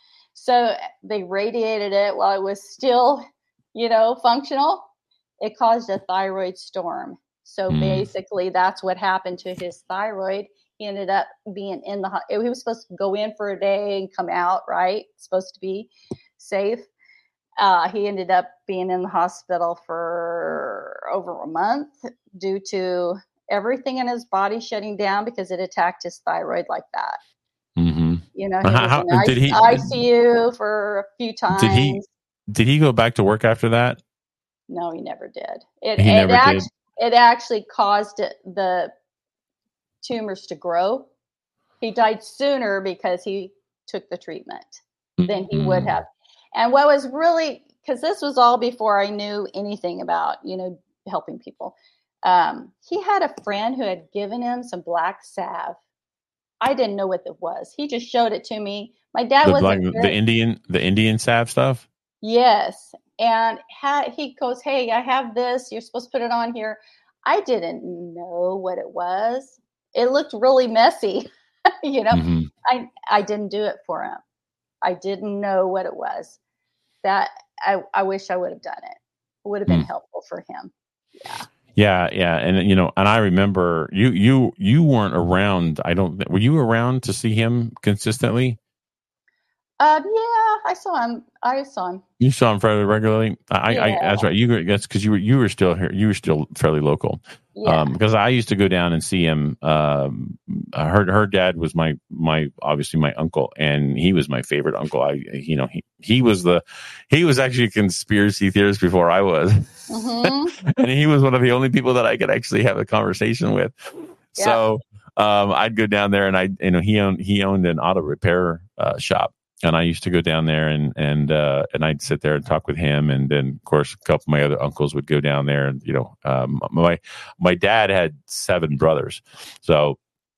so they radiated it while it was still, you know, functional. It caused a thyroid storm. So mm. basically, that's what happened to his thyroid. He ended up being in the. He was supposed to go in for a day and come out. Right, supposed to be safe. Uh, he ended up being in the hospital for over a month due to everything in his body shutting down because it attacked his thyroid like that. Mm-hmm. You know, he How, was in did he, I C U for a few times. Did he? Did he go back to work after that? No, he never did. It, he it never act, did. It actually caused it, the tumors to grow. He died sooner because he took the treatment than he mm-hmm. would have. And what was really, because this was all before I knew anything about, you know, helping people. Um, he had a friend who had given him some black salve. I didn't know what it was. He just showed it to me. My dad the wasn't black, very, the Indian, the Indian salve stuff. Yes, and ha- he goes, "Hey, I have this. You're supposed to put it on here." I didn't know what it was. It looked really messy, you know. Mm-hmm. I I didn't do it for him. I didn't know what it was. That I, I wish I would have done it. It would have been mm. helpful for him. Yeah. Yeah, yeah, and you know, and I remember you you you weren't around. I don't. Were you around to see him consistently? Uh, yeah, I saw him. I saw him. You saw him fairly regularly. I, yeah. I that's right. You were that's because you were you were still here. You were still fairly local. Yeah. Um, because I used to go down and see him. Um, her her dad was my my obviously my uncle, and he was my favorite uncle. I you know he he was the he was actually a conspiracy theorist before I was, mm-hmm. and he was one of the only people that I could actually have a conversation with. Yeah. So um, I'd go down there, and I you know he owned he owned an auto repair uh, shop. And I used to go down there and and uh, and I'd sit there and talk with him, and then of course a couple of my other uncles would go down there, and you know um, my my dad had seven brothers, so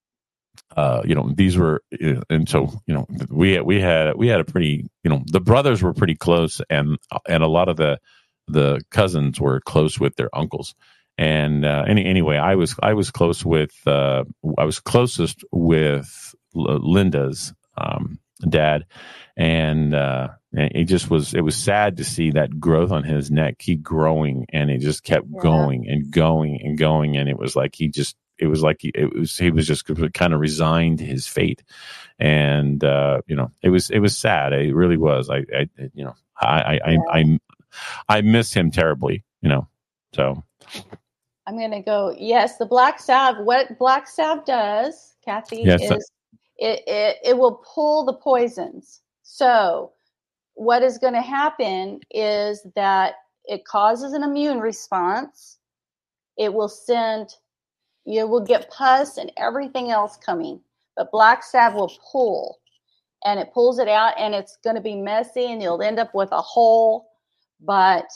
uh, you know these were and so you know we we had we had a pretty you know the brothers were pretty close, and and a lot of the the cousins were close with their uncles, and uh, any anyway I was I was close with uh, I was closest with Linda's. Um, dad and uh it just was it was sad to see that growth on his neck keep growing, and it just kept yeah. going and going and going, and it was like he just it was like he, it was he was just kind of resigned to his fate, and uh you know it was it was sad. It really was. I, I you know I I, yeah. I I I miss him terribly, you know. So I'm going to go, yes, the black salve. What black salve does, Kathy, Yes, is sir. it, it, it will pull the poisons. So what is going to happen is that it causes an immune response. It will send, you will get pus and everything else coming. But black salve will pull, and it pulls it out, and it's going to be messy, and you'll end up with a hole. But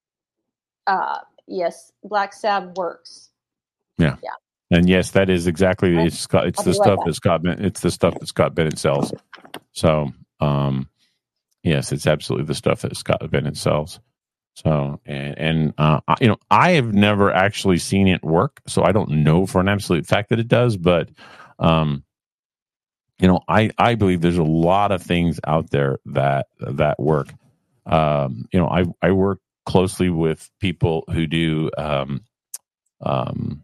uh, yes, black salve works. Yeah. Yeah. And yes, that is exactly it's Scott. It's I'll the be right stuff back. that Scott. Ben- It's the stuff that Scott Bennett sells. So, um, yes, it's absolutely the stuff that Scott Bennett sells. So, and, and uh, I- you know, I have never actually seen it work, so I don't know for an absolute fact that it does. But, um, you know, I I believe there's a lot of things out there that that work. Um, you know, I I work closely with people who do. Um, um,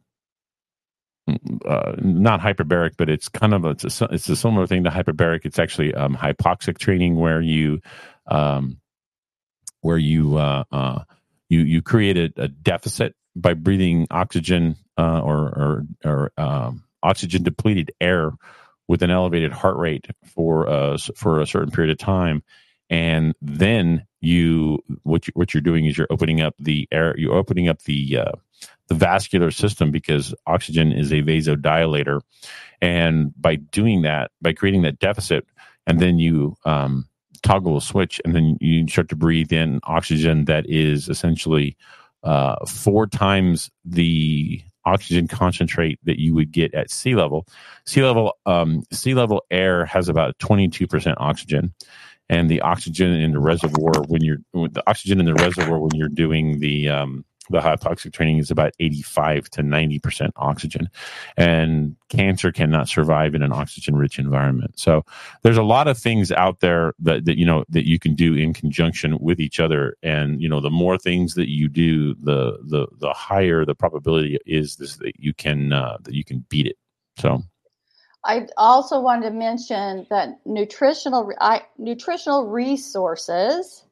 Uh, not hyperbaric, but it's kind of a, it's a it's a similar thing to hyperbaric. It's actually um, hypoxic training, where you um, where you uh, uh, you you create a, a deficit by breathing oxygen uh, or or, or um, oxygen depleted air with an elevated heart rate for uh, for a certain period of time, and then you what you, what you're doing is you're opening up the air. You're opening up the uh, the vascular system, because oxygen is a vasodilator. And by doing that, by creating that deficit, and then you um, toggle a switch, and then you start to breathe in oxygen that is essentially uh, four times the oxygen concentrate that you would get at sea level. Sea level, um, sea level air has about twenty-two percent oxygen. And the oxygen in the reservoir, when you're the oxygen in the reservoir when you're doing the um, the hypoxic training, is about eighty-five to ninety percent oxygen, and cancer cannot survive in an oxygen-rich environment. So there's a lot of things out there that, that you know that you can do in conjunction with each other, and you know the more things that you do, the the the higher the probability is this that you can uh, that you can beat it. So. I also wanted to mention that nutritional I, nutritional resources.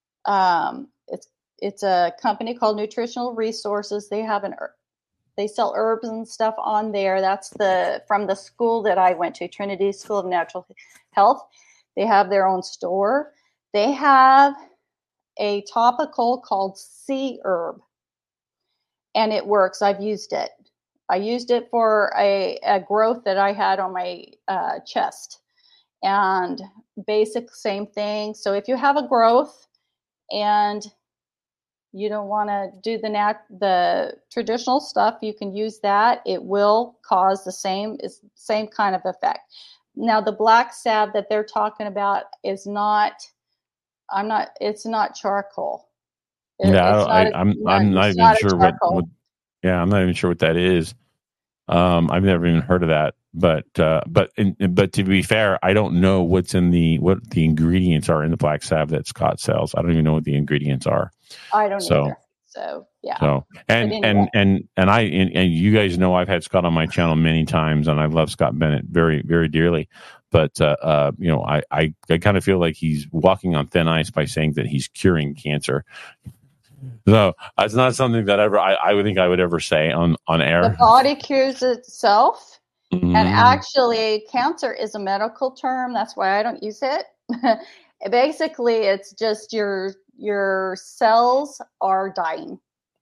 Um, it's it's a company called Nutritional Resources. They have an they sell herbs and stuff on there. That's the from the school that I went to, Trinity School of Natural Health. They have their own store. They have a topical called Sea Herb, and it works. I've used it. I used it for a, a growth that I had on my uh, chest, and basic same thing. So if you have a growth and you don't want to do the nat- the traditional stuff, you can use that. It will cause the same is same kind of effect. Now the black salve that they're talking about is not. I'm not. It's not charcoal. It, Yeah, it's I, not a, I'm no, I'm not it's even not sure a what, charcoal. what. Yeah, I'm not even sure what that is. Um, I've never even heard of that. But uh, but in, but to be fair, I don't know what's in the what the ingredients are in the black salve that Scott sells. I don't even know what the ingredients are. I don't So, either. So yeah. So and anyway. and and and I and, and you guys know I've had Scott on my channel many times, and I love Scott Bennett very very dearly. But uh, uh, you know, I I, I kind of feel like he's walking on thin ice by saying that he's curing cancer. So it's not something that ever I, I would think I would ever say on, on air. The body cures itself. Mm-hmm. And actually, cancer is a medical term. That's why I don't use it. Basically, it's just your your cells are dying.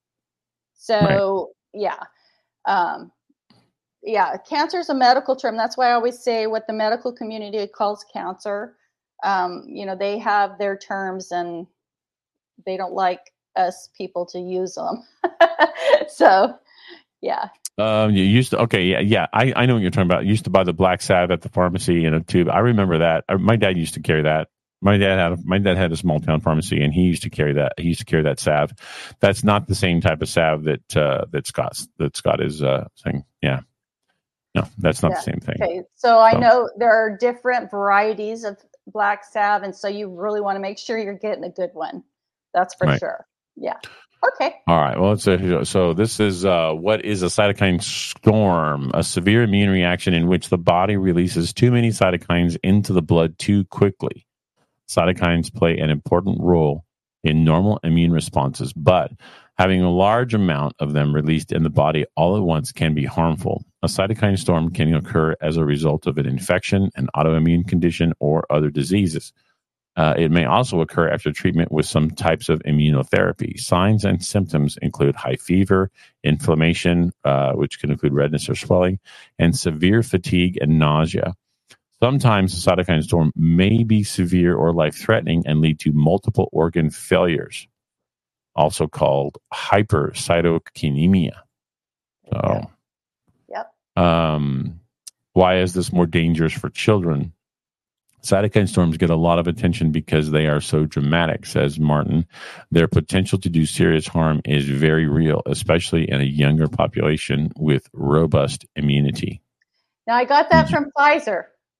So right. yeah. Um, yeah, cancer is a medical term. That's why I always say what the medical community calls cancer. Um, you know, they have their terms, and they don't like us people to use them. So, yeah. Um, you used to, okay, yeah, yeah. I, I know what you're talking about. You used to buy the black salve at the pharmacy in a tube. I remember that. I, my dad used to carry that. My dad had a, my dad had a small town pharmacy, and he used to carry that. He used to carry that salve. That's not the same type of salve that uh, that Scott's that Scott is uh, saying. Yeah, no, that's not yeah. the same thing. Okay, so I so. know there are different varieties of black salve, and so you really want to make sure you're getting a good one. That's for right. sure. Yeah. Okay. All right. Well, it's a, so this is uh, what is a cytokine storm, a severe immune reaction in which the body releases too many cytokines into the blood too quickly. Cytokines play an important role in normal immune responses, but Having a large amount of them released in the body all at once can be harmful. A cytokine storm can occur as a result of an infection, an autoimmune condition, or other diseases. Uh, it may also occur after treatment with some types of immunotherapy. Signs and symptoms include high fever, inflammation, uh, which can include redness or swelling, and severe fatigue and nausea. Sometimes the cytokine storm may be severe or life-threatening and lead to multiple organ failures, also called hypercytokinemia. So, yep. Um, why is this more dangerous for children? Cytokine storms get a lot of attention because they are so dramatic, says Martin. Their potential to do serious harm is very real, especially in a younger population with robust immunity. Now, I got that from Pfizer.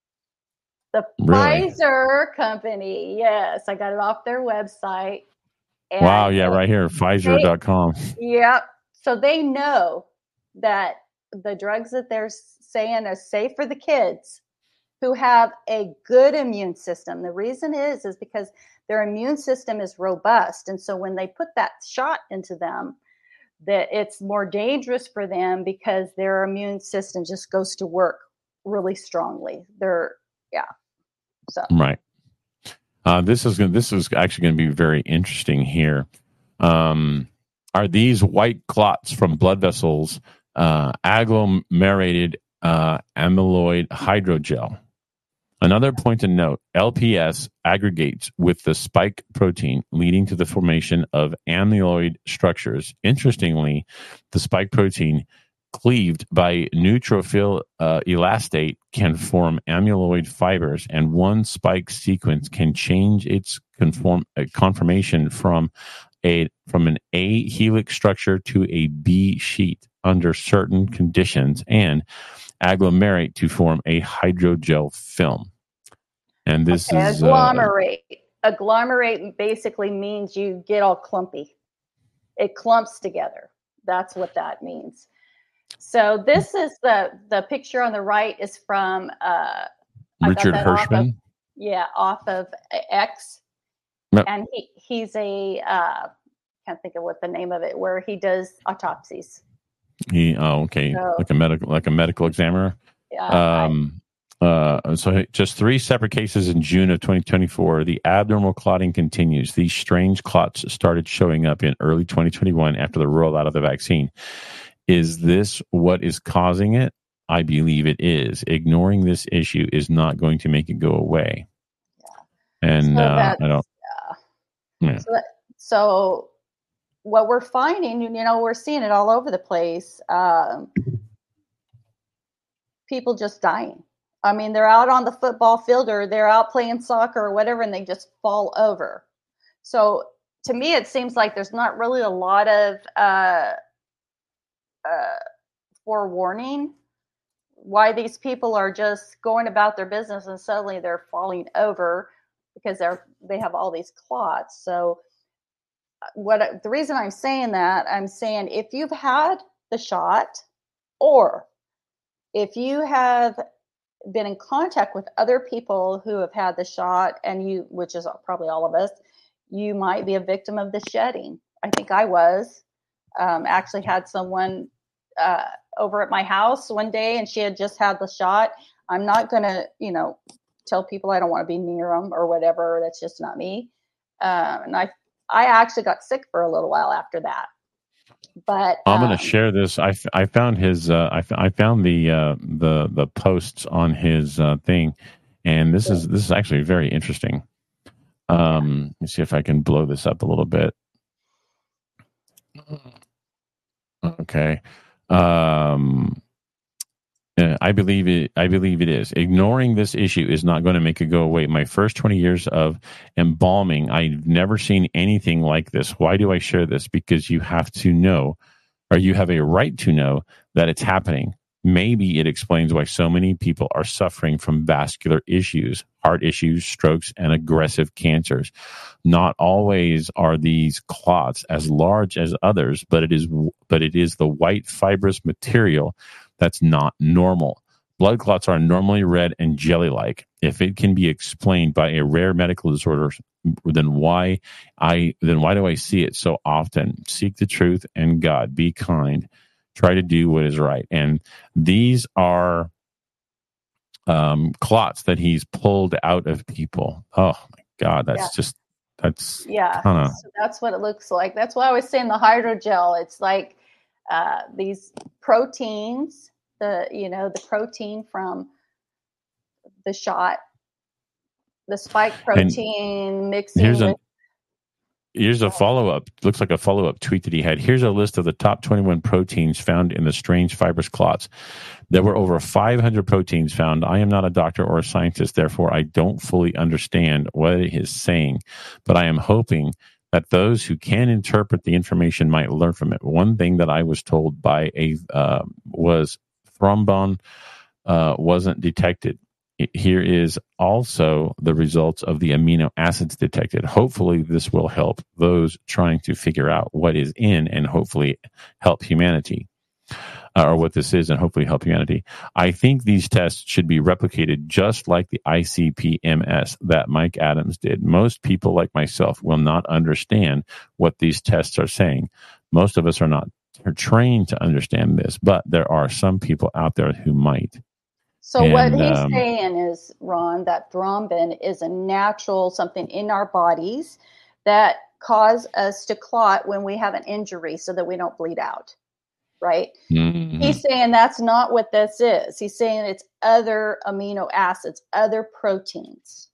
The Really? Pfizer company. Yes, I got it off their website. And Wow, yeah, right here, Pfizer dot com. Yep. So they know that the drugs that they're saying are safe for the kids who have a good immune system. The reason is, is because their immune system is robust. And so when they put that shot into them, that it's more dangerous for them because their immune system just goes to work really strongly. They're, yeah. So. Right. Uh, this is gonna, this is actually going to be very interesting here. Um, are these white clots from blood vessels uh, agglomerated uh, amyloid hydrogel? Another point to note, L P S aggregates with the spike protein, leading to the formation of amyloid structures. Interestingly, the spike protein cleaved by neutrophil uh, elastate can form amyloid fibers, and one spike sequence can change its conform, uh, conformation from a from an A helix structure to a B sheet under certain conditions and agglomerate to form a hydrogel film. And this okay, is agglomerate. Uh, agglomerate basically means you get all clumpy. It clumps together. That's what that means. So this is the the picture on the right is from uh, Richard Hirschman. Off of, yeah, off of X, yep. And he he's a uh, can't think of what the name of it, where he does autopsies. He oh okay, so, like a medical like a medical examiner. Yeah. Um, uh, so just three separate cases in June of twenty twenty-four. The abnormal clotting continues. These strange clots started showing up in early twenty twenty-one after the rollout of the vaccine. Is this what is causing it? I believe it is. Ignoring this issue is not going to make it go away. Yeah. And so uh, I don't. Yeah. Yeah. So, that, so what we're finding, you know, we're seeing it all over the place. Um, people just dying. I mean, they're out on the football field or they're out playing soccer or whatever, and they just fall over. So to me, it seems like there's not really a lot of uh, uh, forewarning why these people are just going about their business and suddenly they're falling over because they're they have all these clots. So what the reason I'm saying that, I'm saying if you've had the shot or if you have been in contact with other people who have had the shot and you, which is probably all of us, you might be a victim of the shedding. I think I was. Um, actually had someone uh, over at my house one day and she had just had the shot. I'm not going to, you know, tell people I don't want to be near them or whatever. That's just not me. Um, and I, I actually got sick for a little while after that. But I'm um, going to share this. I, f- I found his. Uh, I, f- I found the uh, the the posts on his uh, thing, and this is this is actually very interesting. Um, let me see if I can blow this up a little bit. Okay. Um, uh, I believe it. I believe it is. Ignoring this issue is not going to make it go away. My first twenty years of embalming, I've never seen anything like this. Why do I share this? Because you have to know, or you have a right to know that it's happening. Maybe it explains why so many people are suffering from vascular issues, heart issues, strokes, and aggressive cancers. Not always are these clots as large as others, but it is but it is the white fibrous material that's not normal. Blood clots are normally red and jelly-like. If it can be explained by a rare medical disorder, then why I then why do I see it so often? Seek the truth and God. Be kind. Try to do what is right. And these are um, clots that he's pulled out of people. Oh my God, that's Yeah. just that's Yeah, kind of so that's what it looks like. That's why I was saying the hydrogel. It's like uh, these proteins, the you know the protein from the shot, the spike protein mixing here's a with. Here's a follow-up. Looks like a follow-up tweet that he had. Here's a list of the top twenty-one proteins found in the strange fibrous clots. There were over five hundred proteins found. I am not a doctor or a scientist, therefore I don't fully understand what it is saying, but I am hoping that those who can interpret the information might learn from it. One thing that I was told by a uh, was thrombin uh, wasn't detected. Here is also the results of the amino acids detected. Hopefully this will help those trying to figure out what is in and hopefully help humanity, uh, or what this is and hopefully help humanity. I think these tests should be replicated just like the I C P M S that Mike Adams did. Most people like myself will not understand what these tests are saying. Most of us are not are trained to understand this, but there are some people out there who might. So And, what he's um, saying is, Ron, that thrombin is a natural something in our bodies that cause us to clot when we have an injury so that we don't bleed out, right? Mm-hmm. He's saying that's not what this is. He's saying it's other amino acids, other proteins.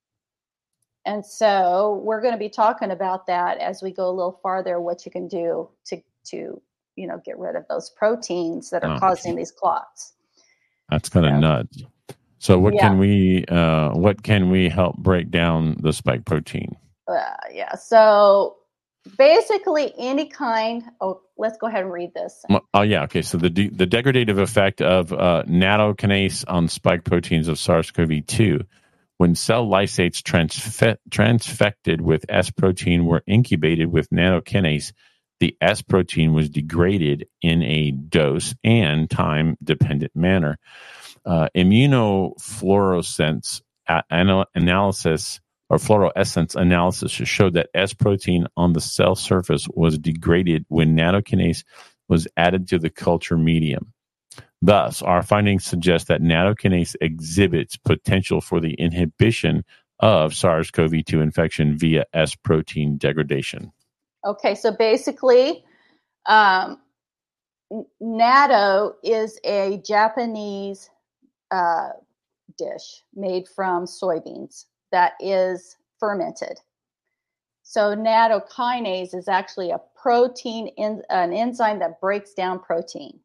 And so we're going to be talking about that as we go a little farther, what you can do to, to you know, get rid of those proteins that are Oh. causing these clots. That's kind of Yeah. nuts. So what Yeah. can we uh, what can we help break down the spike protein? Uh, yeah. So basically any kind, oh, let's go ahead and read this. Oh yeah, okay. So the de- the degradative effect of uh, nattokinase on spike proteins of SARS-C o V two, when cell lysates transfe- transfected with S protein were incubated with nattokinase, the S protein was degraded in a dose and time dependent manner. Uh, immunofluorescence a- anal- analysis or fluorescence analysis showed that S protein on the cell surface was degraded when nattokinase was added to the culture medium. Thus, our findings suggest that nattokinase exhibits potential for the inhibition of SARS-C o V two infection via S protein degradation. Okay, so basically, um, natto is a Japanese uh, dish made from soybeans that is fermented. So nattokinase is actually a protein, in, an enzyme that breaks down protein.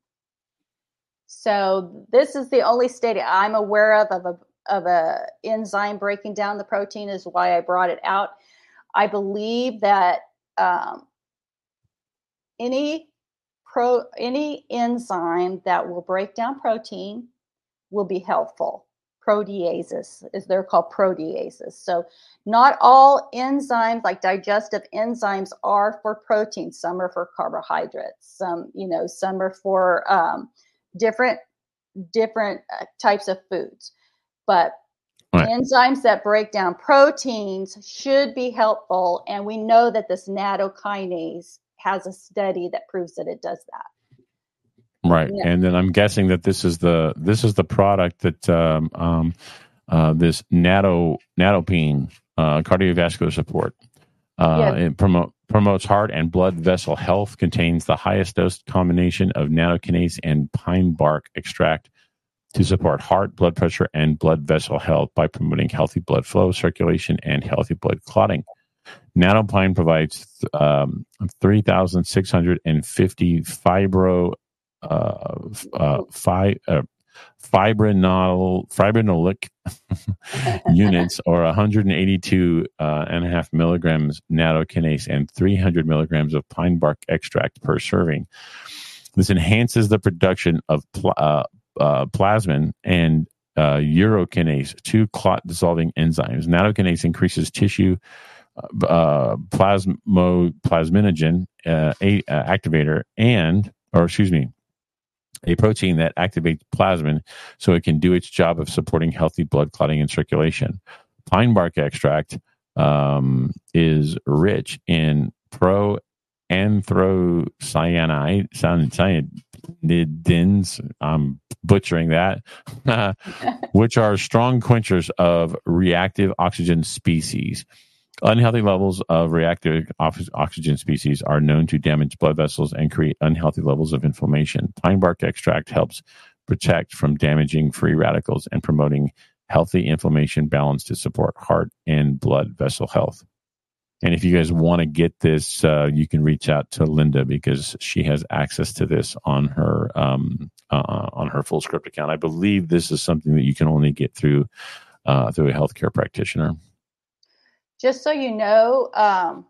So this is the only study I'm aware of of a, of a enzyme breaking down the protein, is why I brought it out. I believe that um, any pro any enzyme that will break down protein will be helpful. Proteases, is they're called proteases. So not all enzymes, like digestive enzymes, are for protein. Some are for carbohydrates. Some, you know, some are for um, different different uh, types of foods. But Right. enzymes that break down proteins should be helpful, and we know that this nattokinase has a study that proves that it does that. Right, Yeah. and then I'm guessing that this is the this is the product that um, um, uh, this natto nattopene uh, cardiovascular support uh, Yeah. it promote promotes heart and blood vessel health. Contains the highest dose combination of nattokinase and pine bark extract to support heart, blood pressure, and blood vessel health by promoting healthy blood flow, circulation, and healthy blood clotting. Nattopine provides um, three thousand six hundred fifty fibro uh, uh, fi, uh, fibrinol, fibrinolic units, or one hundred eighty-two uh, and a half milligrams nattokinase and three hundred milligrams of pine bark extract per serving. This enhances the production of pl- uh, uh, plasmin and uh, urokinase, two clot-dissolving enzymes. Nattokinase increases tissue uh, plasmo plasminogen uh, a, uh, activator and, or excuse me, a protein that activates plasmin so it can do its job of supporting healthy blood clotting and circulation. Pine bark extract um, is rich in proanthocyanide, cyanidins, I'm butchering that, which are strong quenchers of reactive oxygen species. Unhealthy levels of reactive oxygen species are known to damage blood vessels and create unhealthy levels of inflammation. Pine bark extract helps protect from damaging free radicals and promoting healthy inflammation balance to support heart and blood vessel health. And if you guys want to get this, uh, you can reach out to Linda because she has access to this on her um, uh, on her Fullscript account. I believe this is something that you can only get through uh, through a healthcare practitioner. Just so you know, um,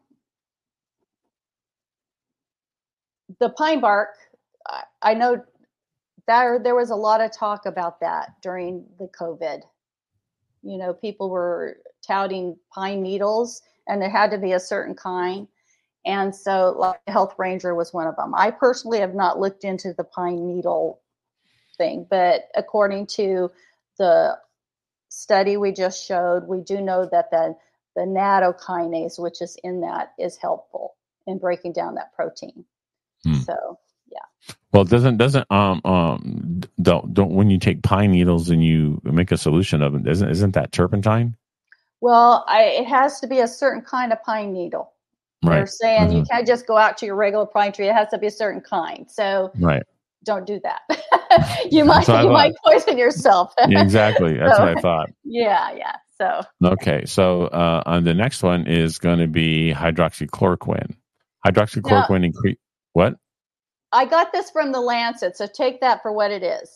the pine bark, I, I know there, there was a lot of talk about that during the COVID. You know, people were touting pine needles, and there had to be a certain kind. And so like Health Ranger was one of them. I personally have not looked into the pine needle thing, but according to the study we just showed, we do know that the the nattokinase, which is in that, is helpful in breaking down that protein. Hmm. So, yeah. Well, doesn't doesn't um um don't don't when you take pine needles and you make a solution of it, isn't isn't that turpentine? Well, I, it has to be a certain kind of pine needle. Right. They're saying mm-hmm. you can't just go out to your regular pine tree. It has to be a certain kind. So, right. Don't do that. you might you might poison yourself. Yeah, exactly. That's so, what I thought. Yeah, yeah. So okay, so uh, on the next one is going to be hydroxychloroquine. Hydroxychloroquine increase what? I got this from the Lancet, so take that for what it is.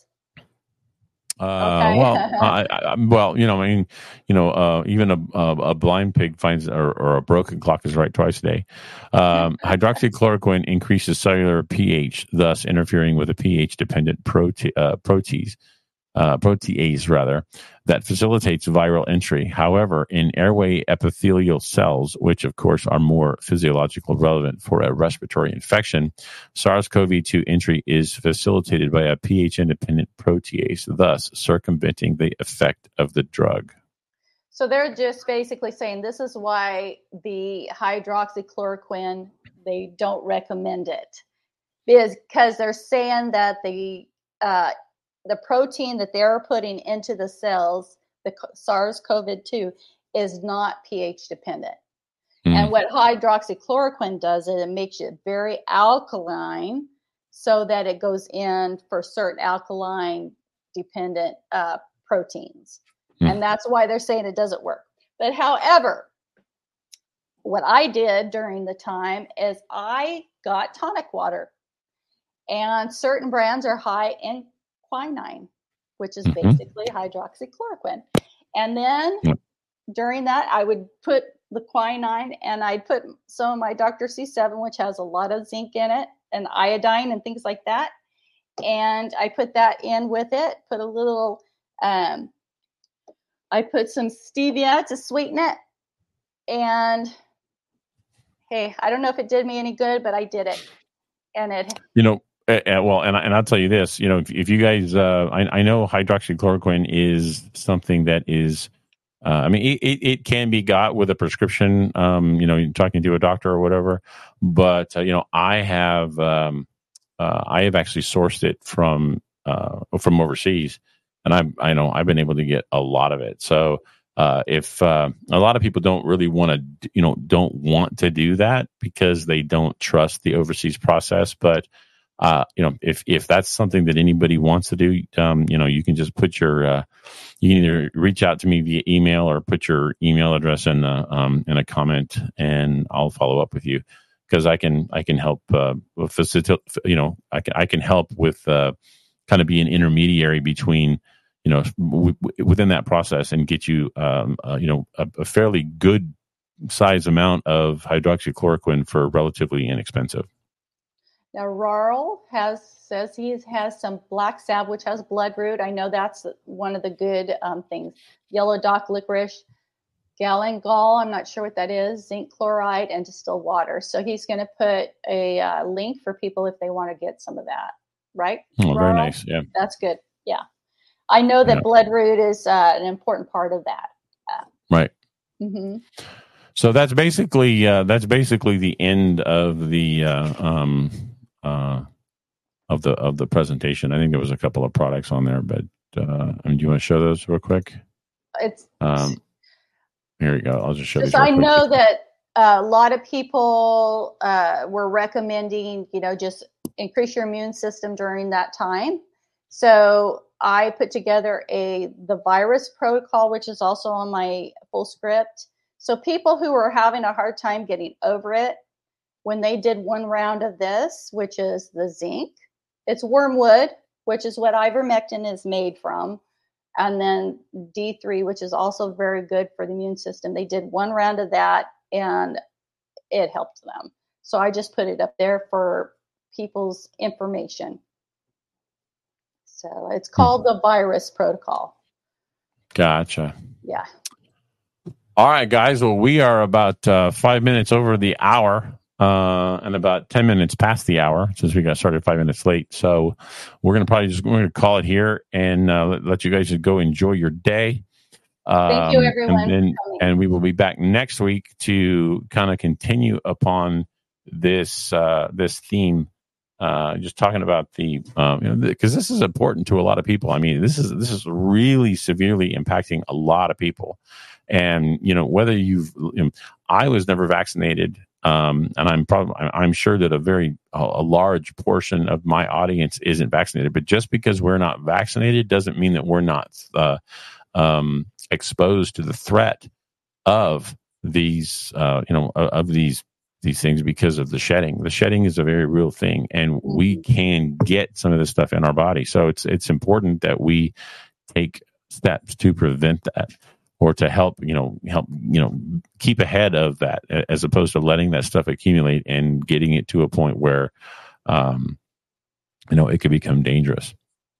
Uh, okay. well, I, I, well, you know, I mean, you know, uh, even a, a a blind pig finds, or, or a broken clock is right twice a day. Um, hydroxychloroquine increases cellular pH, thus interfering with a pH-dependent prote- uh, protease, uh, protease rather, that facilitates viral entry. However, in airway epithelial cells, which of course are more physiological relevant for a respiratory infection, SARS-C o V two entry is facilitated by a pH-independent protease, thus circumventing the effect of the drug. So they're just basically saying this is why the hydroxychloroquine, they don't recommend it, because they're saying that the uh, the protein that they're putting into the cells, the SARS-C o V two, is not pH dependent. Mm. And what hydroxychloroquine does is it makes it very alkaline so that it goes in for certain alkaline dependent uh, proteins. Mm. And that's why they're saying it doesn't work. But however, what I did during the time is I got tonic water, and certain brands are high in quinine, which is mm-hmm. basically hydroxychloroquine. And then yep. during that, I would put the quinine, and I'd put some of my Doctor C seven, which has a lot of zinc in it, and iodine and things like that. And I put that in with it, put a little, um, I put some stevia to sweeten it. And hey, I don't know if it did me any good, but I did it. And it, you know, Uh, well, and, and I'll tell you this, you know, if, if you guys, uh, I, I know hydroxychloroquine is something that is, uh, I mean, it, it, it can be got with a prescription, um, you know, you're talking to a doctor or whatever, but, uh, you know, I have, um, uh, I have actually sourced it from, uh, from overseas, and I, I know I've been able to get a lot of it. So, uh, if, uh, a lot of people don't really want to, you know, don't want to do that because they don't trust the overseas process, but Uh, you know, if, if that's something that anybody wants to do, um, you know, you can just put your, uh, you can either reach out to me via email or put your email address in the, um, in a comment, and I'll follow up with you, because I can, I can help, uh, facilitate, you know, I can, I can help with, uh, kind of be an intermediary between, you know, w- w- within that process, and get you, um, uh, you know, a, a fairly good size amount of hydroxychloroquine for relatively inexpensive. Now, Rarl has says he has some black salve, which has bloodroot. I know that's one of the good um, things. Yellow dock licorice, galangal, I'm not sure what that is, zinc chloride, and distilled water. So he's going to put a uh, link for people if they want to get some of that. right? Oh, very Ronald? nice. Yeah. That's good. Yeah. I know that Yeah. Bloodroot is uh, an important part of that. Uh, Right. mm-hmm. So that's basically uh, that's basically the end of the uh, um, uh, of the of the presentation. I think there was a couple of products on there, but uh, I mean, do you want to show those real quick? It's Um, here we go. I'll just show these. Because real I quick. know that uh, a lot of people uh, were recommending, you know, just increase your immune system during that time. So I put together a the virus protocol, which is also on my full script. So people who were having a hard time getting over it, when they did one round of this, which is the zinc, it's wormwood, which is what ivermectin is made from, and then D three, which is also very good for the immune system. They did one round of that, and it helped them. So I just put it up there for people's information. So it's called the virus protocol. Gotcha. Yeah. All right, guys. Well, we are about uh, five minutes over the hour uh, and about ten minutes past the hour since we got started five minutes late. So we're going to probably just we're going to call it here and uh, let, let you guys just go enjoy your day. Um, Thank you, everyone. And, then, and we will be back next week to kind of continue upon this uh, this theme. Uh, just talking about the, um, you know, because this is important to a lot of people. I mean, this is this is really severely impacting a lot of people, and you know, whether you've, you know, I was never vaccinated, um, and I'm probably I'm sure that a very a, a large portion of my audience isn't vaccinated. But just because we're not vaccinated doesn't mean that we're not uh, um, exposed to the threat of these, uh, you know, of, of these. these things because of the shedding. The shedding is a very real thing, and we can get some of this stuff in our body. So it's it's important that we take steps to prevent that, or to help, you know, help, you know, keep ahead of that, as opposed to letting that stuff accumulate and getting it to a point where, um, you know, it could become dangerous.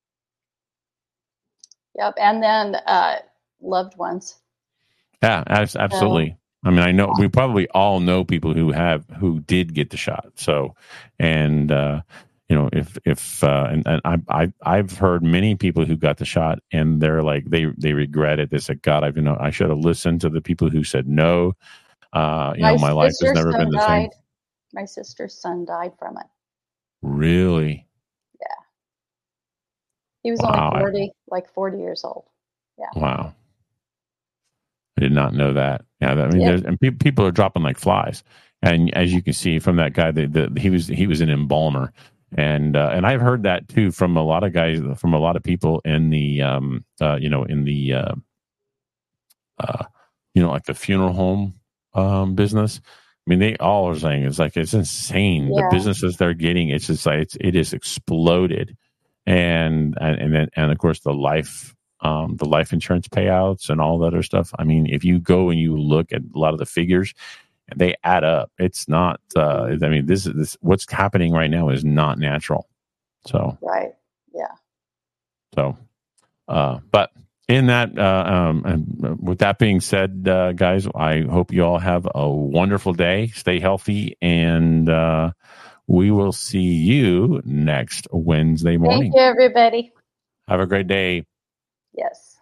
Yep. And then uh, loved ones. Yeah, absolutely. So, I mean, I know we probably all know people who have who did get the shot. So, and uh, you know, if if uh, and, and I I I've heard many people who got the shot and they're like they they regret it. They said, "God, I you know I should have listened to the people who said no." Uh, you my know, my life has never been the died. same. My sister's son died from it. Really? Yeah. He was Wow. only forty, like forty years old. Yeah. Wow. I did not know that. Yeah, I mean, Yeah. there's, and pe- people are dropping like flies. And as you can see from that guy, the, the, he was he was an embalmer, and uh, and I've heard that too from a lot of guys, from a lot of people in the um uh, you know in the uh, uh you know like the funeral home um business. I mean, they all are saying it's like it's insane. Yeah. The businesses they're getting, it's just like it's, it is exploded, and and and then and of course the life. Um, the life insurance payouts and all that other stuff. I mean, if you go and you look at a lot of the figures, they add up. It's not. Uh, I mean, this is this. What's happening right now is not natural. So right, yeah. So, uh, but in that, uh, um, and with that being said, uh, guys, I hope you all have a wonderful day. Stay healthy, and uh, we will see you next Wednesday morning. Thank you, everybody. Have a great day. Yes.